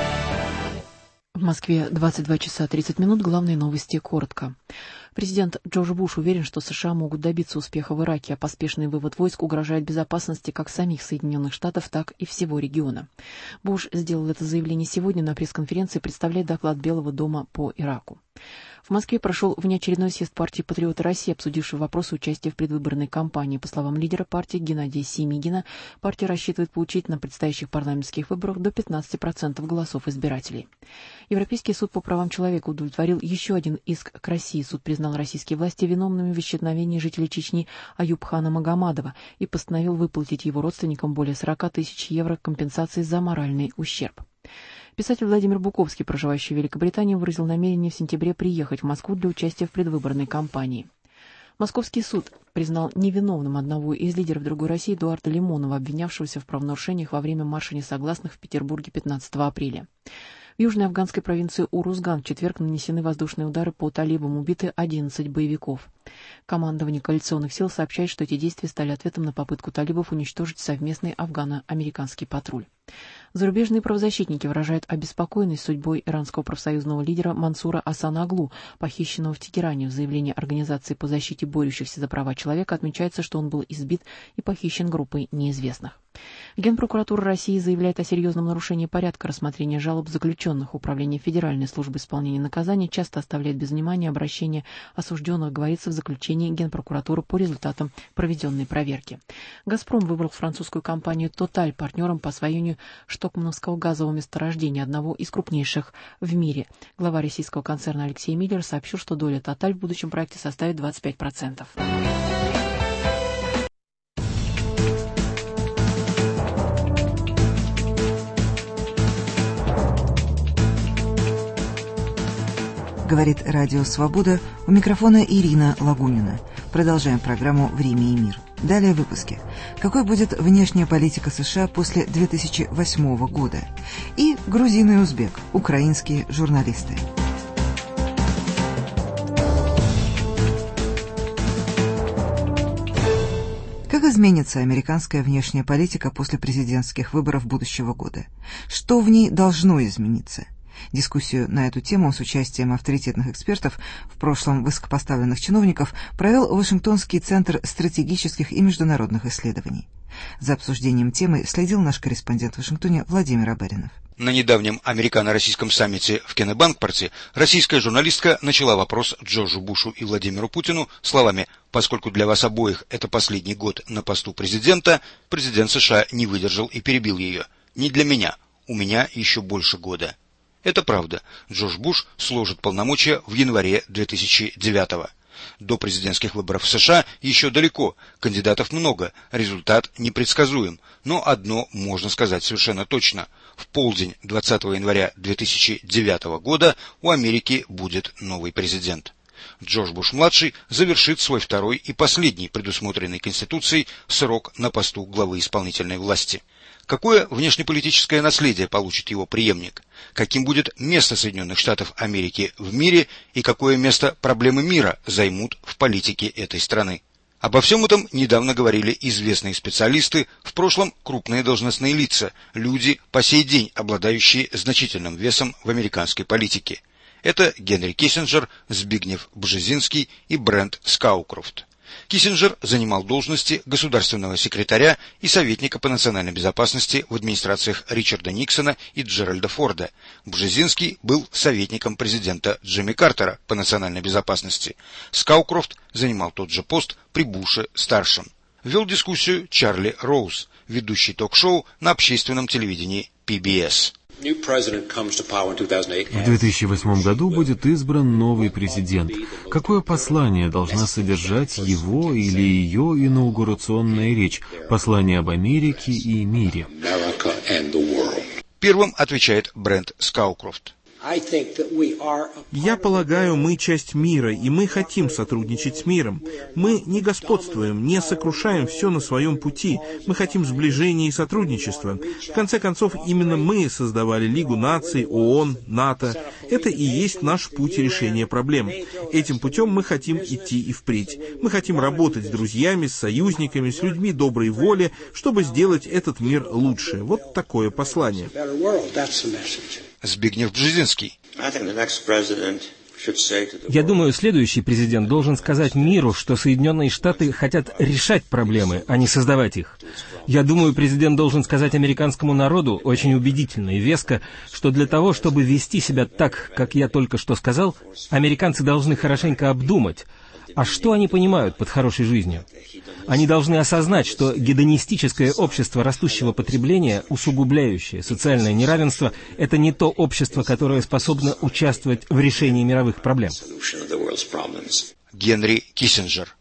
В Москве двадцать два часа тридцать минут. Главные новости коротко. Президент Джордж Буш уверен, что США могут добиться успеха в Ираке, а поспешный вывод войск угрожает безопасности как самих Соединенных Штатов, так и всего региона. Буш сделал это заявление сегодня на пресс-конференции, представляя доклад Белого дома по Ираку. В Москве прошел внеочередной съезд партии «Патриоты России», обсудивший вопросы участия в предвыборной кампании. По словам лидера партии Геннадия Семигина, партия рассчитывает получить на предстоящих парламентских выборах до пятнадцати процентов голосов избирателей. Европейский суд по правам человека удовлетворил еще один иск к России. Суд признал российские власти виновными в исчезновении жителя Чечни Аюбхана Магомадова и постановил выплатить его родственникам более сорока тысяч евро компенсации за моральный ущерб. Писатель Владимир Буковский, проживающий в Великобритании, выразил намерение в сентябре приехать в Москву для участия в предвыборной кампании. Московский суд признал невиновным одного из лидеров «Другой России» Эдуарда Лимонова, обвинявшегося в правонарушениях во время марша несогласных в Петербурге пятнадцатого апреля. В южной афганской провинции Урузган в четверг нанесены воздушные удары по талибам, убиты одиннадцать боевиков. Командование коалиционных сил сообщает, что эти действия стали ответом на попытку талибов уничтожить совместный афгано-американский патруль. Зарубежные правозащитники выражают обеспокоенность судьбой иранского профсоюзного лидера Мансура Асана Аглу, похищенного в Тегеране. В заявлении Организации по защите борющихся за права человека отмечается, что он был избит и похищен группой неизвестных. Генпрокуратура России заявляет о серьезном нарушении порядка рассмотрения жалоб заключенных. Управление Федеральной службы исполнения наказаний часто оставляет без внимания обращения осужденных, говорится в заключении Генпрокуратуры по результатам проведенной проверки. «Газпром» выбрал французскую компанию «Тоталь» партнером по освоению штокмановского газового месторождения, одного из крупнейших в мире. Глава российского концерна Алексей Миллер сообщил, что доля «Тоталь» в будущем проекте составит двадцать пять процентов. Говорит Радио Свобода. У микрофона Ирина Лагунина. Продолжаем программу «Время и мир». Далее в выпуске. Какой будет внешняя политика США после две тысячи восьмого года? И грузин и узбек, украинские журналисты. Как изменится американская внешняя политика после президентских выборов будущего года? Что в ней должно измениться? Дискуссию на эту тему с участием авторитетных экспертов, в прошлом высокопоставленных чиновников, провел Вашингтонский центр стратегических и международных исследований. За обсуждением темы следил наш корреспондент в Вашингтоне Владимир Абаринов. На недавнем американо-российском саммите в Кеннебанкпорте российская журналистка начала вопрос Джорджу Бушу и Владимиру Путину словами: «Поскольку для вас обоих это последний год на посту президента, президент США не выдержал и перебил ее. Не для меня, у меня еще больше года». Это правда. Джордж Буш сложит полномочия в январе две тысячи девятого. До президентских выборов в США еще далеко, кандидатов много, результат непредсказуем. Но одно можно сказать совершенно точно. В полдень двадцатого января две тысячи девятого года у Америки будет новый президент. Джордж Буш-младший завершит свой второй и последний предусмотренный Конституцией срок на посту главы исполнительной власти. Какое внешнеполитическое наследие получит его преемник? Каким будет место Соединенных Штатов Америки в мире и какое место проблемы мира займут в политике этой страны? Обо всем этом недавно говорили известные специалисты, в прошлом крупные должностные лица, люди, по сей день обладающие значительным весом в американской политике. Это Генри Киссинджер, Збигнев Бжезинский и Брент Скаукрофт. Киссинджер занимал должности государственного секретаря и советника по национальной безопасности в администрациях Ричарда Никсона и Джеральда Форда. Бжезинский был советником президента Джимми Картера по национальной безопасности. Скаукрофт занимал тот же пост при Буше-старшем. Вел дискуссию Чарли Роуз, ведущий ток-шоу на общественном телевидении пи би эс. В две тысячи восьмом году будет избран новый президент. Какое послание должна содержать его или ее инаугурационная речь? Послание об Америке и мире. Первым отвечает Брент Скаукрофт. Я полагаю, мы часть мира, и мы хотим сотрудничать с миром. Мы не господствуем, не сокрушаем все на своем пути. Мы хотим сближения и сотрудничества. В конце концов, именно мы создавали Лигу наций, ООН, НАТО. Это и есть наш путь решения проблем. Этим путем мы хотим идти и впредь. Мы хотим работать с друзьями, с союзниками, с людьми доброй воли, чтобы сделать этот мир лучше. Вот такое послание. Збигнев Бжезинский. Я думаю, следующий президент должен сказать миру, что Соединенные Штаты хотят решать проблемы, а не создавать их. Я думаю, президент должен сказать американскому народу очень убедительно и веско, что для того, чтобы вести себя так, как я только что сказал, американцы должны хорошенько обдумать, а что они понимают под хорошей жизнью. Они должны осознать, что гедонистическое общество растущего потребления, усугубляющее социальное неравенство, это не то общество, которое способно участвовать в решении мировых проблем. Генри Киссинджер.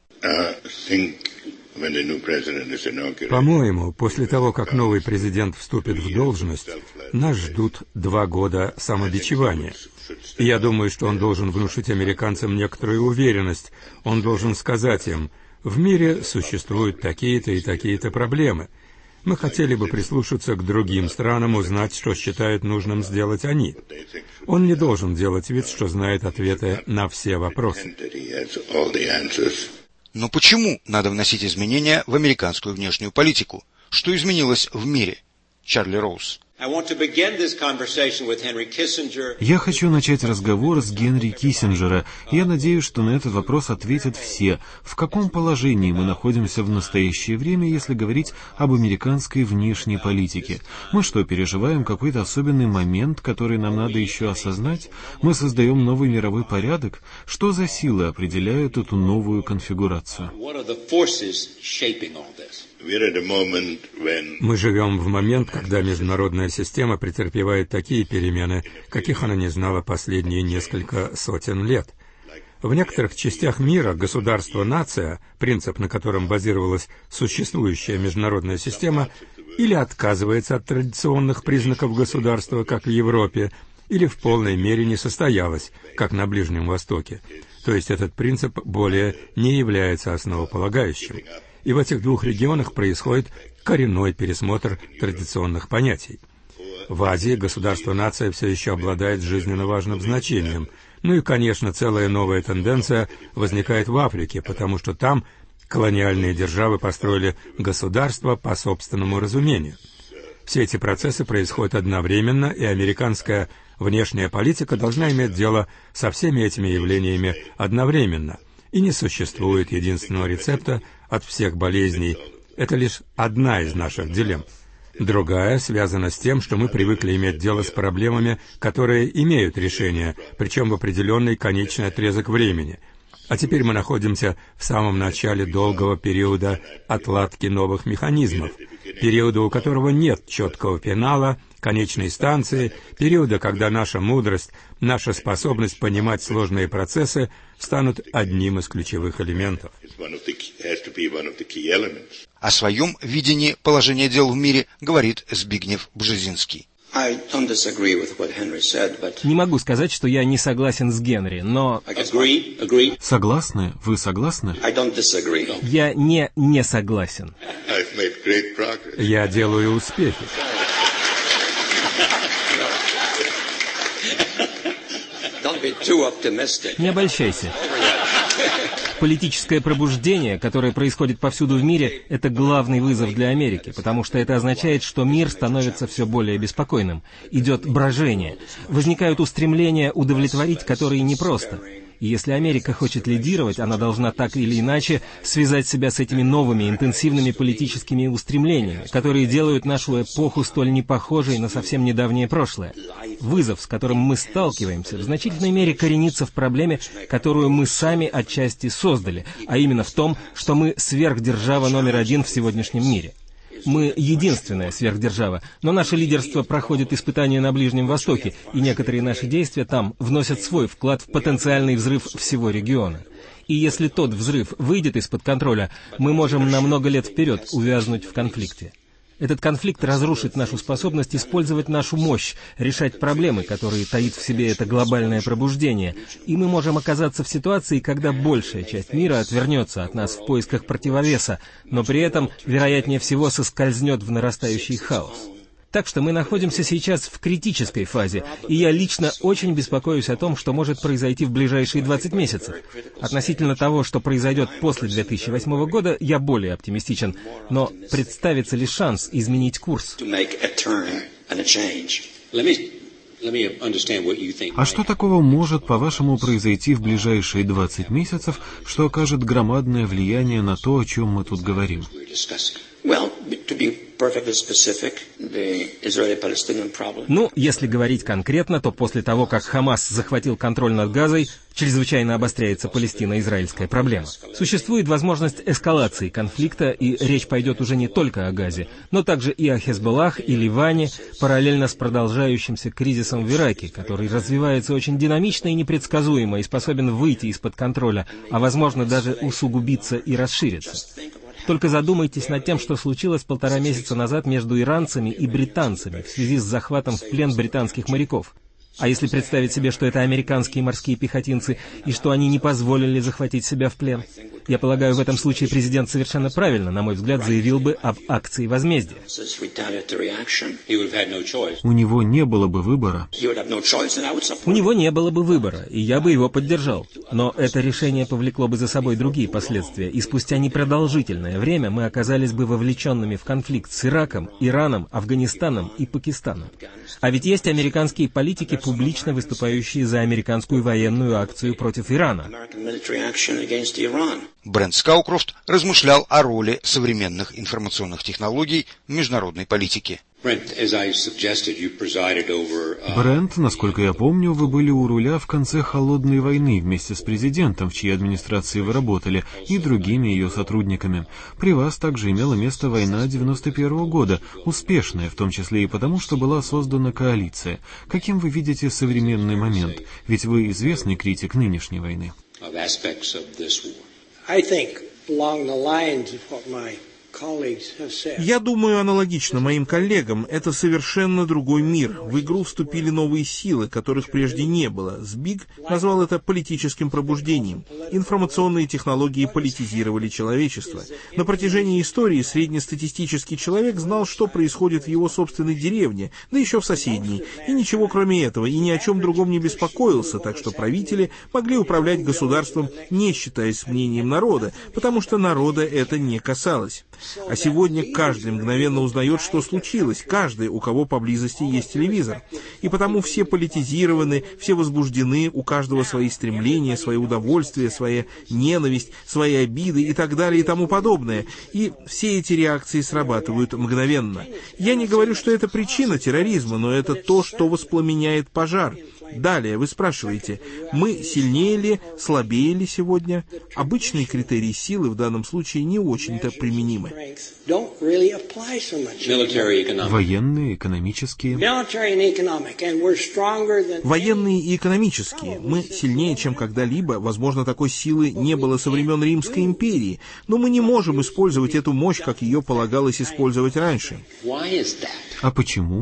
По-моему, после того, как новый президент вступит в должность, нас ждут два года самобичевания. И я думаю, что он должен внушить американцам некоторую уверенность. Он должен сказать им: в мире существуют такие-то и такие-то проблемы. Мы хотели бы прислушаться к другим странам, узнать, что считают нужным сделать они. Он не должен делать вид, что знает ответы на все вопросы. Но почему надо вносить изменения в американскую внешнюю политику? Что изменилось в мире? Чарли Роуз. Я хочу начать разговор с Генри Киссинджера. Я надеюсь, что на этот вопрос ответят все. В каком положении мы находимся в настоящее время, если говорить об американской внешней политике? Мы что, переживаем какой-то особенный момент, который нам надо еще осознать? Мы создаем новый мировой порядок? Что за силы определяют эту новую конфигурацию? Мы живем в момент, когда международная система претерпевает такие перемены, каких она не знала последние несколько сотен лет. В некоторых частях мира государство-нация, принцип, на котором базировалась существующая международная система, или отказывается от традиционных признаков государства, как в Европе, или в полной мере не состоялось, как на Ближнем Востоке. То есть этот принцип более не является основополагающим. И в этих двух регионах происходит коренной пересмотр традиционных понятий. В Азии государство-нация все еще обладает жизненно важным значением. Ну и, конечно, целая новая тенденция возникает в Африке, потому что там колониальные державы построили государство по собственному разумению. Все эти процессы происходят одновременно, и американская внешняя политика должна иметь дело со всеми этими явлениями одновременно. И не существует единственного рецепта от всех болезней. Это лишь одна из наших дилемм. Другая связана с тем, что мы привыкли иметь дело с проблемами, которые имеют решение, причем в определенный конечный отрезок времени. А теперь мы находимся в самом начале долгого периода отладки новых механизмов, периода, у которого нет четкого финала, конечной станции, периода, когда наша мудрость, наша способность понимать сложные процессы станут одним из ключевых элементов. О своем видении положения дел в мире говорит Збигнев Бжезинский. Не могу сказать, что я не согласен с Генри, но... Согласны? Вы согласны? Я не не согласен. Я делаю успехи. Не обольщайся. Политическое пробуждение, которое происходит повсюду в мире, это главный вызов для Америки, потому что это означает, что мир становится все более беспокойным. Идет брожение. Возникают устремления, удовлетворить которые непросто. И если Америка хочет лидировать, она должна так или иначе связать себя с этими новыми, интенсивными политическими устремлениями, которые делают нашу эпоху столь непохожей на совсем недавнее прошлое. Вызов, с которым мы сталкиваемся, в значительной мере коренится в проблеме, которую мы сами отчасти создали, а именно в том, что мы сверхдержава номер один в сегодняшнем мире. Мы единственная сверхдержава, но наше лидерство проходит испытания на Ближнем Востоке, и некоторые наши действия там вносят свой вклад в потенциальный взрыв всего региона. И если тот взрыв выйдет из-под контроля, мы можем на много лет вперед увязнуть в конфликте. Этот конфликт разрушит нашу способность использовать нашу мощь, решать проблемы, которые таит в себе это глобальное пробуждение, и мы можем оказаться в ситуации, когда большая часть мира отвернется от нас в поисках противовеса, но при этом, вероятнее всего, соскользнет в нарастающий хаос. Так что мы находимся сейчас в критической фазе, и я лично очень беспокоюсь о том, что может произойти в ближайшие двадцать месяцев. Относительно того, что произойдет после две тысячи восьмого года, я более оптимистичен, но представится ли шанс изменить курс? А что такого может, по-вашему, произойти в ближайшие двадцать месяцев, что окажет громадное влияние на то, о чем мы тут говорим? Ну, если говорить конкретно, то после того, как Хамас захватил контроль над Газой, чрезвычайно обостряется палестино-израильская проблема. Существует возможность эскалации конфликта, и речь пойдет уже не только о Газе, но также и о Хезболлах и Ливане, параллельно с продолжающимся кризисом в Ираке, который развивается очень динамично и непредсказуемо и способен выйти из-под контроля, а возможно даже усугубиться и расшириться. Только задумайтесь над тем, что случилось полтора месяца назад между иранцами и британцами в связи с захватом в плен британских моряков. А если представить себе, что это американские морские пехотинцы, и что они не позволили захватить себя в плен? Я полагаю, в этом случае президент совершенно правильно, на мой взгляд, заявил бы об акции возмездия. У него не было бы выбора. У него не было бы выбора, и я бы его поддержал. Но это решение повлекло бы за собой другие последствия, и спустя непродолжительное время мы оказались бы вовлеченными в конфликт с Ираком, Ираном, Афганистаном и Пакистаном. А ведь есть американские политики, публично выступающие за американскую военную акцию против Ирана. Брент Скаукрофт размышлял о роли современных информационных технологий в международной политике. Брент, насколько я помню, вы были у руля в конце Холодной войны вместе с президентом, в чьей администрации вы работали, и другими ее сотрудниками. При вас также имела место война девяносто первого года, успешная, в том числе и потому, что была создана коалиция. Каким вы видите современный момент? Ведь вы известный критик нынешней войны. Я думаю, аналогично моим коллегам, это совершенно другой мир. В игру вступили новые силы, которых прежде не было. Сбиг назвал это политическим пробуждением. Информационные технологии политизировали человечество. На протяжении истории среднестатистический человек знал, что происходит в его собственной деревне, да еще в соседней, и ничего кроме этого, и ни о чем другом не беспокоился, так что правители могли управлять государством, не считаясь мнением народа, потому что народа это не касалось. А сегодня каждый мгновенно узнает, что случилось, каждый, у кого поблизости есть телевизор. И потому все политизированы, все возбуждены, у каждого свои стремления, свои удовольствия, своя ненависть, свои обиды и так далее и тому подобное. И все эти реакции срабатывают мгновенно. Я не говорю, что это причина терроризма, но это то, что воспламеняет пожар. Далее вы спрашиваете, мы сильнее ли, слабее ли сегодня? Обычные критерии силы в данном случае не очень-то применимы. Военные, экономические. Военные и экономические. Мы сильнее, чем когда-либо. Возможно, такой силы не было со времен Римской империи. Но мы не можем использовать эту мощь, как ее полагалось использовать раньше. А почему?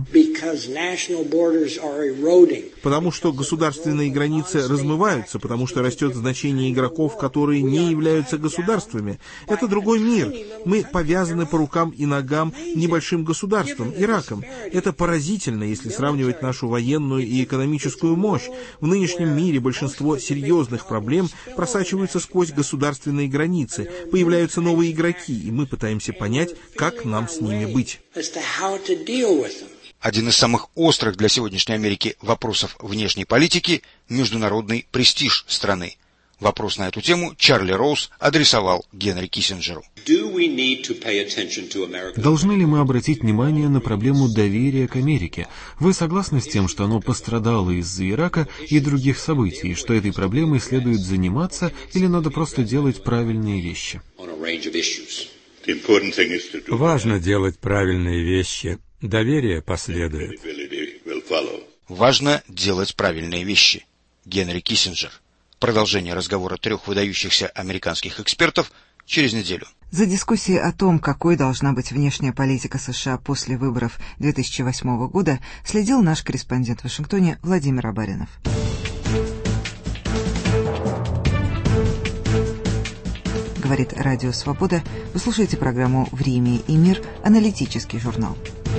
Потому что государственные границы размываются, потому что растет значение игроков, которые не являются государствами. Это другой мир. Мы повязаны по рукам и ногам небольшим государством, Ираком. Это поразительно, если сравнивать нашу военную и экономическую мощь. В нынешнем мире большинство серьезных проблем просачиваются сквозь государственные границы. Появляются новые игроки, и мы пытаемся понять, как нам с ними быть. Один из самых острых для сегодняшней Америки вопросов внешней политики – международный престиж страны. Вопрос на эту тему Чарли Роуз адресовал Генри Киссинджеру. Должны ли мы обратить внимание на проблему доверия к Америке? Вы согласны с тем, что оно пострадало из-за Ирака и других событий, что этой проблемой следует заниматься, или надо просто делать правильные вещи? Важно делать правильные вещи. Доверие последует. Важно делать правильные вещи. Генри Киссинджер. Продолжение разговора трех выдающихся американских экспертов через неделю. За дискуссией о том, какой должна быть внешняя политика США после выборов две тысячи восьмого года, следил наш корреспондент в Вашингтоне Владимир Абаринов. Говорит Радио Свобода. Вы слушаете программу «Время и мир», аналитический журнал.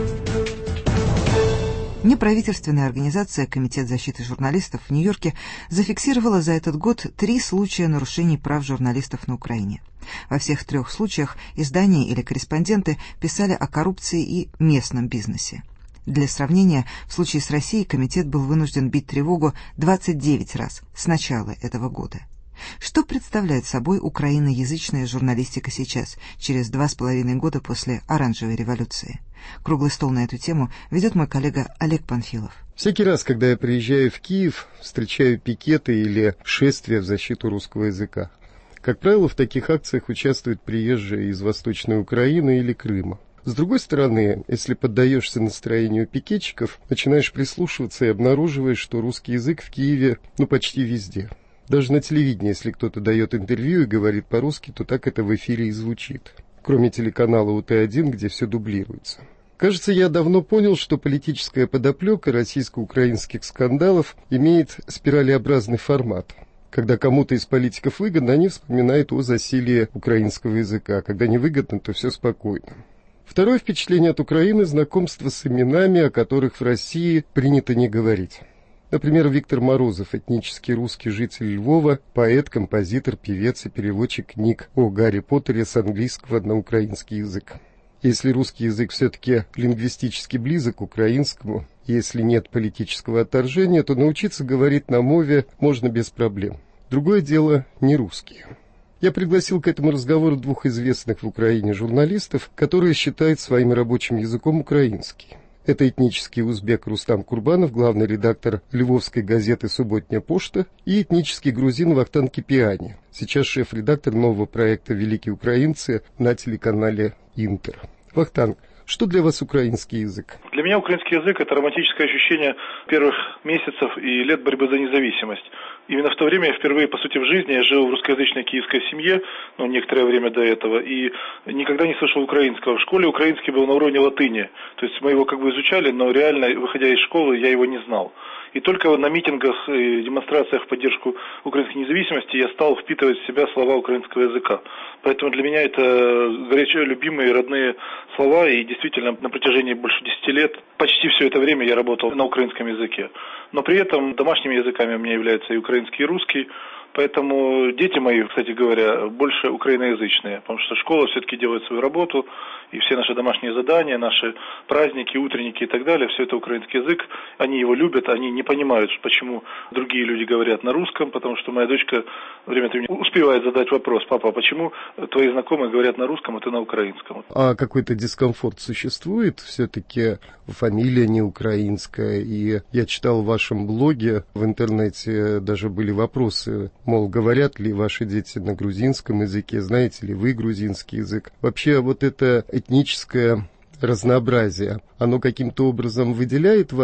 Неправительственная организация Комитет защиты журналистов в Нью-Йорке зафиксировала за этот год три случая нарушений прав журналистов на Украине. Во всех трех случаях издания или корреспонденты писали о коррупции и местном бизнесе. Для сравнения, в случае с Россией комитет был вынужден бить тревогу двадцать девять раз с начала этого года. Что представляет собой украиноязычная журналистика сейчас, через два с половиной года после Оранжевой революции? Круглый стол на эту тему ведет мой коллега Олег Панфилов. Всякий раз, когда я приезжаю в Киев, встречаю пикеты или шествия в защиту русского языка. Как правило, в таких акциях участвуют приезжие из Восточной Украины или Крыма. С другой стороны, если поддаешься настроению пикетчиков, начинаешь прислушиваться и обнаруживаешь, что русский язык в Киеве ну почти везде. Даже на телевидении, если кто-то дает интервью и говорит по-русски, то так это в эфире и звучит. Кроме телеканала У Т один, где все дублируется. Кажется, я давно понял, что политическая подоплека российско-украинских скандалов имеет спиралеобразный формат. Когда кому-то из политиков выгодно, они вспоминают о засилии украинского языка. Когда невыгодно, то все спокойно. Второе впечатление от Украины – знакомство с именами, о которых в России принято не говорить. Например, Виктор Морозов, этнический русский житель Львова, поэт, композитор, певец и переводчик книг о Гарри Поттере с английского на украинский язык. Если русский язык все-таки лингвистически близок к украинскому, если нет политического отторжения, то научиться говорить на мове можно без проблем. Другое дело – не русские. Я пригласил к этому разговору двух известных в Украине журналистов, которые считают своим рабочим языком украинский. Это этнический узбек Рустам Курбанов, главный редактор львовской газеты «Субботняя почта», и этнический грузин Вахтанг Кипиани, сейчас шеф-редактор нового проекта «Великие украинцы» на телеканале «Интер». Вахтанг, что для вас украинский язык? Для меня украинский язык – это романтическое ощущение первых месяцев и лет борьбы за независимость. Именно в то время я впервые, по сути, в жизни я жил в русскоязычной киевской семье, ну, некоторое время до этого, и никогда не слышал украинского. В школе украинский был на уровне латыни, то есть мы его как бы изучали, но реально, выходя из школы, я его не знал. И только на митингах и демонстрациях в поддержку украинской независимости я стал впитывать в себя слова украинского языка. Поэтому для меня это горячо любимые родные слова, и действительно на протяжении больше десяти лет, почти все это время я работал на украинском языке. Но при этом домашними языками у меня являются и украинский, и русский. Поэтому дети мои, кстати говоря, больше украиноязычные, потому что школа все-таки делает свою работу, и все наши домашние задания, наши праздники, утренники и так далее, все это украинский язык, они его любят, они не понимают, почему другие люди говорят на русском, потому что моя дочка время от времени успевает задать вопрос: папа, а почему твои знакомые говорят на русском, а ты на украинском? А какой-то дискомфорт существует? Все-таки фамилия не украинская, и я читал в вашем блоге, в интернете даже были вопросы, мол, говорят ли ваши дети на грузинском языке, знаете ли вы грузинский язык? Вообще вот это этническое разнообразие, оно каким-то образом выделяет вас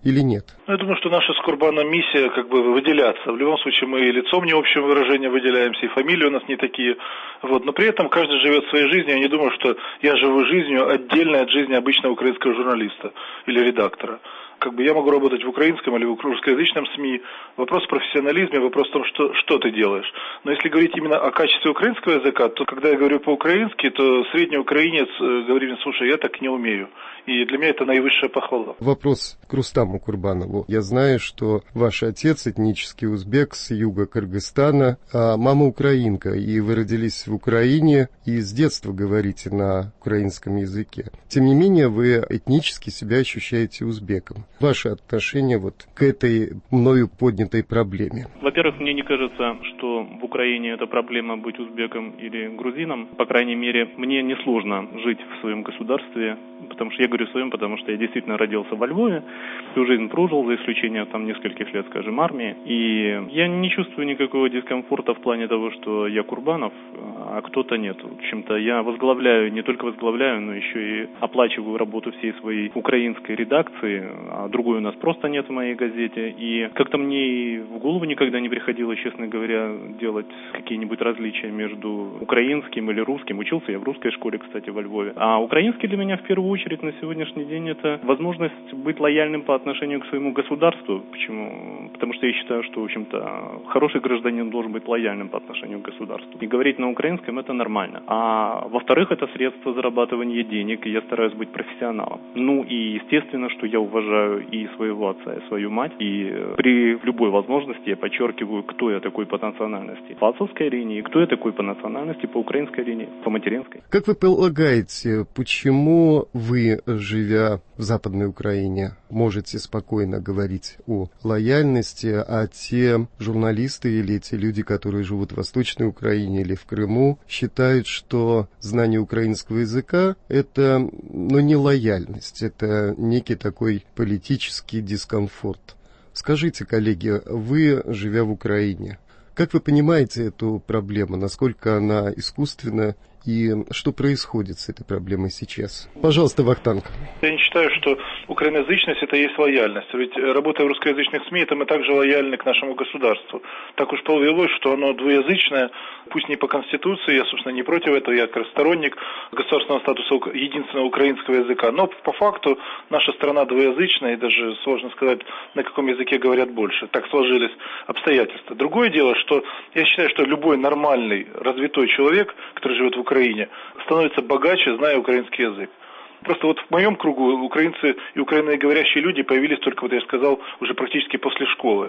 или нет? Ну, я думаю, что наша с Курбаном миссия как бы выделяться. В любом случае мы и лицом не общим выражением выделяемся, и фамилии у нас не такие. Вот. Но при этом каждый живет своей жизнью. Я не думаю, что я живу жизнью отдельной от жизни обычного украинского журналиста или редактора. Как бы я могу работать в украинском или в русскоязычном СМИ. Вопрос в профессионализме, вопрос в том, что, что ты делаешь. Но если говорить именно о качестве украинского языка, то когда я говорю по-украински, то средний украинец говорит мне: слушай, я так не умею. И для меня это наивысшая похвала. Вопрос к Рустаму Курбанову. Я знаю, что ваш отец этнический узбек с юга Кыргызстана, а мама украинка, и вы родились в Украине, и с детства говорите на украинском языке. Тем не менее, вы этнически себя ощущаете узбеком. Ваше отношение вот к этой мною поднятой проблеме? Во-первых, мне не кажется, что в Украине это проблема быть узбеком или грузином. По крайней мере, мне несложно жить в своем государстве, потому что я говорю в своем, потому что я действительно родился во Львове, всю жизнь прожил, за исключением там нескольких лет, скажем, армии. И я не чувствую никакого дискомфорта в плане того, что я Курбанов, а кто-то нет. В общем-то, я возглавляю, не только возглавляю, но еще и оплачиваю работу всей своей украинской редакции, а другой у нас просто нет в моей газете. И как-то мне в голову никогда не приходило, честно говоря, делать какие-нибудь различия между украинским или русским. Учился я в русской школе, кстати, во Львове. А украинский для меня в первую очередь на сегодняшний день это возможность быть лояльным по отношению к своему государству. Почему? Потому что я считаю, что, в общем-то, хороший гражданин должен быть лояльным по отношению к государству. И говорить на украинском это нормально. А во-вторых, это средство зарабатывания денег, и я стараюсь быть профессионалом. Ну и естественно, что я уважаю и своего отца, и свою мать. И при любой возможности я подчеркиваю, кто я такой по национальности по отцовской линии, кто я такой по национальности по украинской линии, по материнской. Как вы полагаете, почему вы, живя в Западной Украине, можете спокойно говорить о лояльности, а те журналисты или те люди, которые живут в Восточной Украине или в Крыму, считают, что знание украинского языка – это, ну, не лояльность, это некий такой политический дискомфорт. Скажите, коллеги, вы, живя в Украине, как вы понимаете эту проблему, насколько она искусственна и что происходит с этой проблемой сейчас? Пожалуйста, Вахтанг. Я не считаю, что украиноязычность – это и есть лояльность. Ведь работая в русскоязычных СМИ, это мы также лояльны к нашему государству. Так уж повелось, что оно двуязычное, пусть не по Конституции, я, собственно, не против этого, я как раз сторонник государственного статуса единственного украинского языка. Но по факту наша страна двуязычная, и даже сложно сказать, на каком языке говорят больше. Так сложились обстоятельства. Другое дело, что я считаю, что любой нормальный, развитой человек, который живет в Украине, Украине, становится богаче, зная украинский язык. Просто вот в моем кругу украинцы и украиноговорящие люди появились только, вот я сказал, уже практически после школы.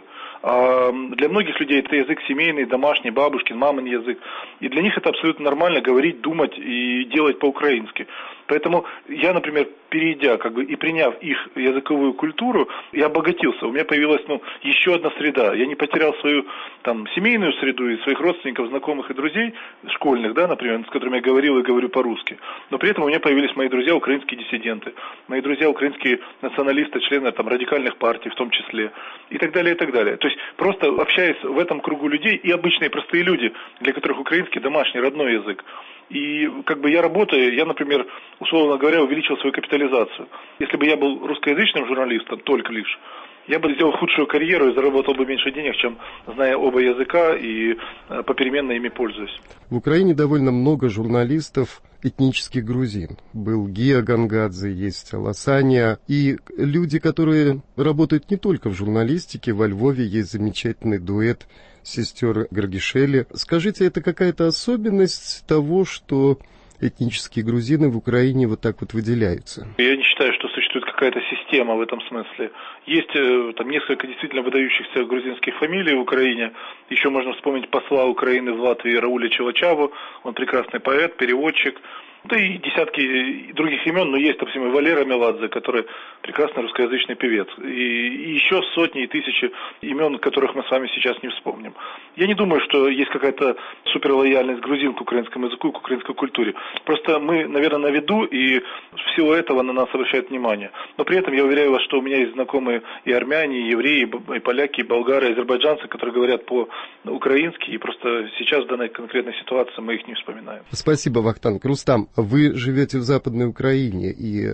А для многих людей это язык семейный, домашний, бабушкин, мамин язык. И для них это абсолютно нормально говорить, думать и делать по-украински. Поэтому я, например, перейдя как бы и приняв их языковую культуру, я обогатился. У меня появилась, ну, еще одна среда. Я не потерял свою там семейную среду и своих родственников, знакомых и друзей школьных, да, например, с которыми я говорил и говорю по-русски. Но при этом у меня появились мои друзья украинские диссиденты, мои друзья украинские националисты, члены там радикальных партий в том числе, и так далее, и так далее. То есть просто общаясь в этом кругу людей, и обычные простые люди, для которых украинский домашний, родной язык. И как бы я работаю, я, например, условно говоря, увеличил свою капитализацию. Если бы я был русскоязычным журналистом, только лишь, я бы сделал худшую карьеру и заработал бы меньше денег, чем зная оба языка и попеременно ими пользуюсь. В Украине довольно много журналистов этнических грузин. Был Гия Гангадзе, есть Ласания. И люди, которые работают не только в журналистике, во Львове есть замечательный дуэт сестер Гаргишели. Скажите, это какая-то особенность того, что этнические грузины в Украине вот так вот выделяются? Я не считаю, что существует какая-то система в этом смысле. Есть там несколько действительно выдающихся грузинских фамилий в Украине. Еще можно вспомнить посла Украины в Латвии Рауля Челачаву. Он прекрасный поэт, переводчик. Да и десятки других имен, но есть, допустим, и Валера Меладзе, который прекрасный русскоязычный певец. И, и еще сотни и тысячи имен, которых мы с вами сейчас не вспомним. Я не думаю, что есть какая-то суперлояльность грузин к украинскому языку, к украинской культуре. Просто мы, наверное, на виду, и в силу этого на нас обращают внимание. Но при этом я уверяю вас, что у меня есть знакомые и армяне, и евреи, и поляки, и болгары, и азербайджанцы, которые говорят по-украински, и просто сейчас в данной конкретной ситуации мы их не вспоминаем. Спасибо, Вахтанг. Рустам, вы живете в Западной Украине, и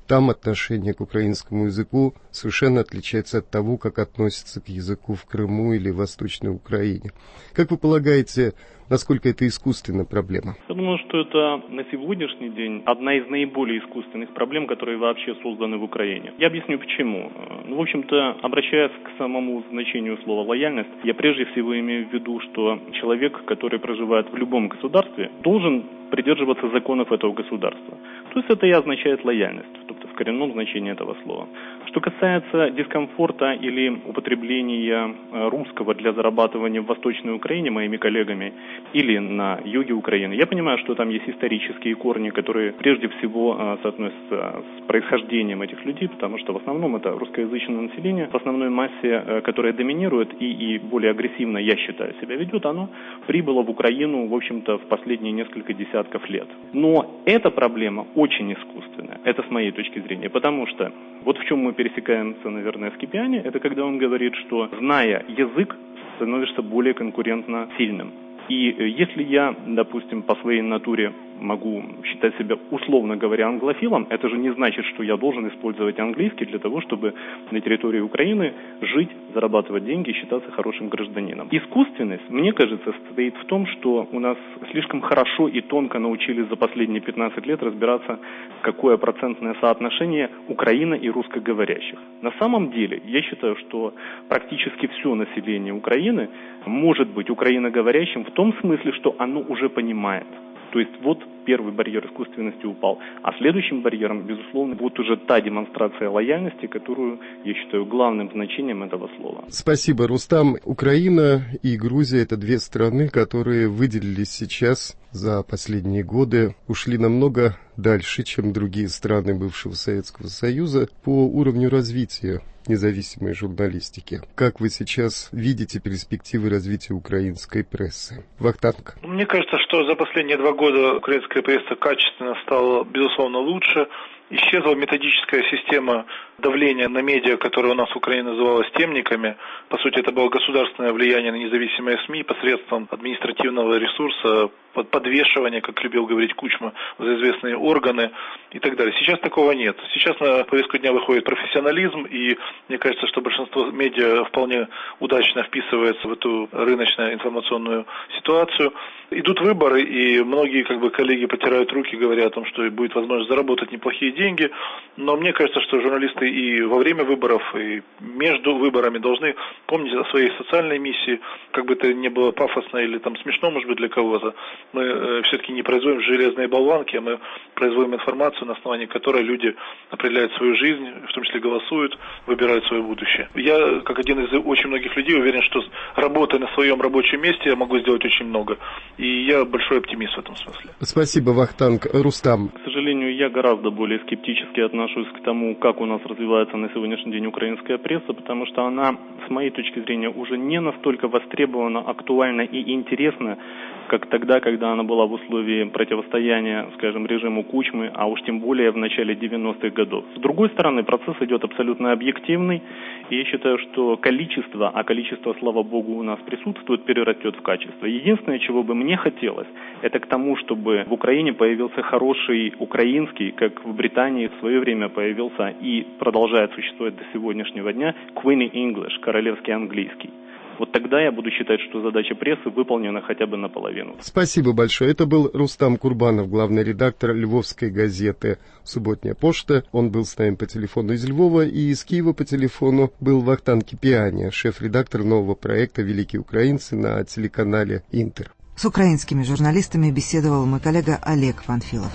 там отношение к украинскому языку совершенно отличается от того, как относятся к языку в Крыму или в Восточной Украине. Как вы полагаете, насколько это искусственная проблема? Я думаю, что это на сегодняшний день одна из наиболее искусственных проблем, которые вообще созданы в Украине. Я объясню почему. Ну, в общем-то, обращаясь к самому значению слова «лояльность», я прежде всего имею в виду, что человек, который проживает в любом государстве, должен придерживаться законов этого государства. То есть это и означает лояльность, тобто в коренном значении этого слова. Что касается дискомфорта или употребления русского для зарабатывания в Восточной Украине моими коллегами или на юге Украины, я понимаю, что там есть исторические корни, которые прежде всего соотносятся с происхождением этих людей, потому что в основном это русскоязычное население, в основной массе, которое доминирует и, и более агрессивно, я считаю, себя ведет, оно прибыло в Украину, в общем-то, в последние несколько десятков лет. Но эта проблема очень искусственная, это с моей точки зрения, потому что вот в чем мы пересекаемся, наверное, с Кипиани, это когда он говорит, что, зная язык, становишься более конкурентно сильным. И если я, допустим, по своей натуре могу считать себя, условно говоря, англофилом, это же не значит, что я должен использовать английский для того, чтобы на территории Украины жить, зарабатывать деньги и считаться хорошим гражданином. Искусственность, мне кажется, состоит в том, что у нас слишком хорошо и тонко научились за последние пятнадцать лет разбираться, какое процентное соотношение Украина и русскоговорящих. На самом деле, я считаю, что практически все население Украины может быть украиноговорящим в том смысле, что оно уже понимает. То есть вот первый барьер искусственности упал. А следующим барьером, безусловно, будет уже та демонстрация лояльности, которую я считаю главным значением этого слова. Спасибо, Рустам. Украина и Грузия — это две страны, которые выделились сейчас за последние годы, ушли намного дальше, чем другие страны бывшего Советского Союза по уровню развития независимой журналистики. Как вы сейчас видите перспективы развития украинской прессы? Вахтанг. Мне кажется, что за последние два года украинская пресса качественно стала, безусловно, лучше. Исчезла методическая система давления на медиа, которая у нас в Украине называлась темниками. По сути, это было государственное влияние на независимые СМИ посредством административного ресурса, подвешивания, как любил говорить Кучма, за известные органы и так далее. Сейчас такого нет. Сейчас на повестку дня выходит профессионализм, и мне кажется, что большинство медиа вполне удачно вписывается в эту рыночную информационную ситуацию. Идут выборы, и многие как бы коллеги потирают руки, говоря о том, что будет возможность заработать неплохие деньги. Но мне кажется, что журналисты и во время выборов, и между выборами должны помнить о своей социальной миссии, как бы это ни было пафосно или там смешно, может быть, для кого-то. Мы э, все-таки не производим железные болванки, а мы производим информацию, на основании которой люди определяют свою жизнь, в том числе голосуют, выбирают свое будущее. Я, как один из очень многих людей, уверен, что работая на своем рабочем месте, я могу сделать очень много. И я большой оптимист в этом смысле. Спасибо, Вахтанг. Рустам. К сожалению, я гораздо более скептически отношусь к тому, как у нас развивается на сегодняшний день украинская пресса, потому что она, с моей точки зрения, уже не настолько востребована, актуальна и интересна, как тогда, когда она была в условии противостояния, скажем, режиму Кучмы, а уж тем более в начале девяностых годов. С другой стороны, процесс идет абсолютно объективный, и я считаю, что количество, а количество, слава богу, у нас присутствует, перерастет в качество. Единственное, чего бы мне хотелось, это к тому, чтобы в Украине появился хороший украинский, как в Британии в свое время появился и продолжает существовать до сегодняшнего дня, Queen's English, королевский английский. Вот тогда я буду считать, что задача прессы выполнена хотя бы наполовину. Спасибо большое. Это был Рустам Курбанов, главный редактор львовской газеты «Субботняя почта». Он был с нами по телефону из Львова, и из Киева по телефону был Вахтанг Кипиани, шеф-редактор нового проекта «Великие украинцы» на телеканале «Интер». С украинскими журналистами беседовал мой коллега Олег Панфилов.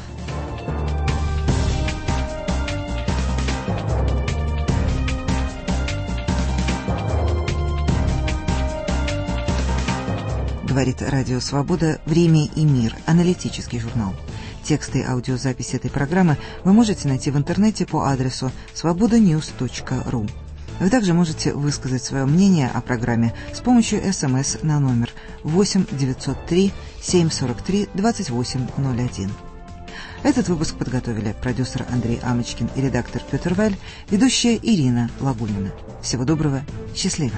Говорит Радио Свобода «Время и мир», аналитический журнал. Тексты и аудиозапись этой программы вы можете найти в интернете по адресу свобода ньюс точка ру. Вы также можете высказать свое мнение о программе с помощью СМС на номер восемь девятьсот три семьсот сорок три двадцать восемь ноль один. Этот выпуск подготовили продюсер Андрей Амочкин и редактор Петр Валь, ведущая Ирина Лагунина. Всего доброго, счастливо!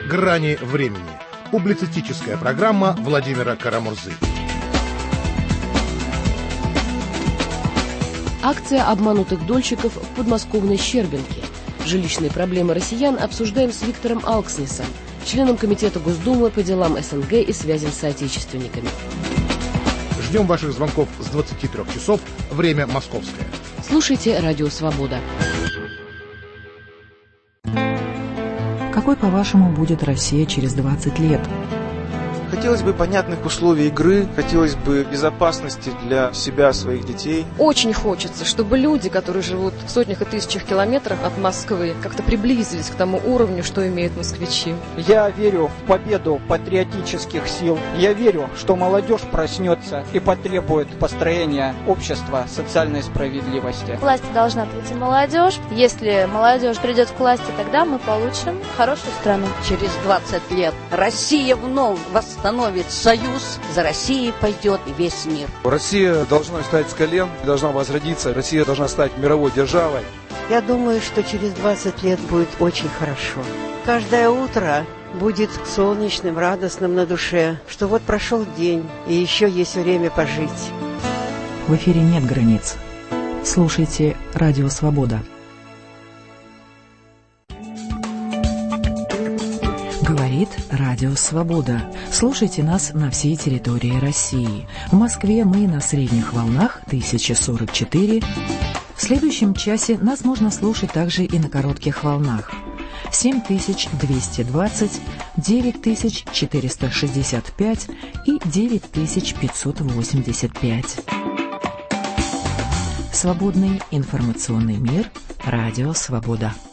«Грани времени». Публицистическая программа Владимира Карамурзы. Акция обманутых дольщиков в подмосковной Щербинке. Жилищные проблемы россиян обсуждаем с Виктором Алкснесом, членом Комитета Госдумы по делам СНГ и связям с соотечественниками. Ждем ваших звонков с двадцати трёх часов, время московское. Слушайте «Радио Свобода». Какой, по-вашему, будет Россия через двадцать лет? Хотелось бы понятных условий игры, хотелось бы безопасности для себя, своих детей. Очень хочется, чтобы люди, которые живут в сотнях и тысячах километрах от Москвы, как-то приблизились к тому уровню, что имеют москвичи. Я верю в победу патриотических сил. Я верю, что молодежь проснется и потребует построения общества социальной справедливости. К власти должна прийти молодежь. Если молодежь придет к власти, тогда мы получим хорошую страну. Через двадцать лет Россия вновь восстановится. Становит союз, за Россией пойдет и весь мир. Россия должна встать с колен, должна возродиться, Россия должна стать мировой державой. Я думаю, что через двадцать лет будет очень хорошо. Каждое утро будет солнечным, радостным на душе, что вот прошел день, и еще есть время пожить. В эфире нет границ. Слушайте «Радио Свобода». Говорит Радио Свобода. Слушайте нас на всей территории России. В Москве мы на средних волнах тысяча сорок четыре. В следующем часе нас можно слушать также и на коротких волнах. семь тысяч двести двадцать, девять тысяч четыреста шестьдесят пять и девять тысяч пятьсот восемьдесят пять. Свободный информационный мир. Радио Свобода.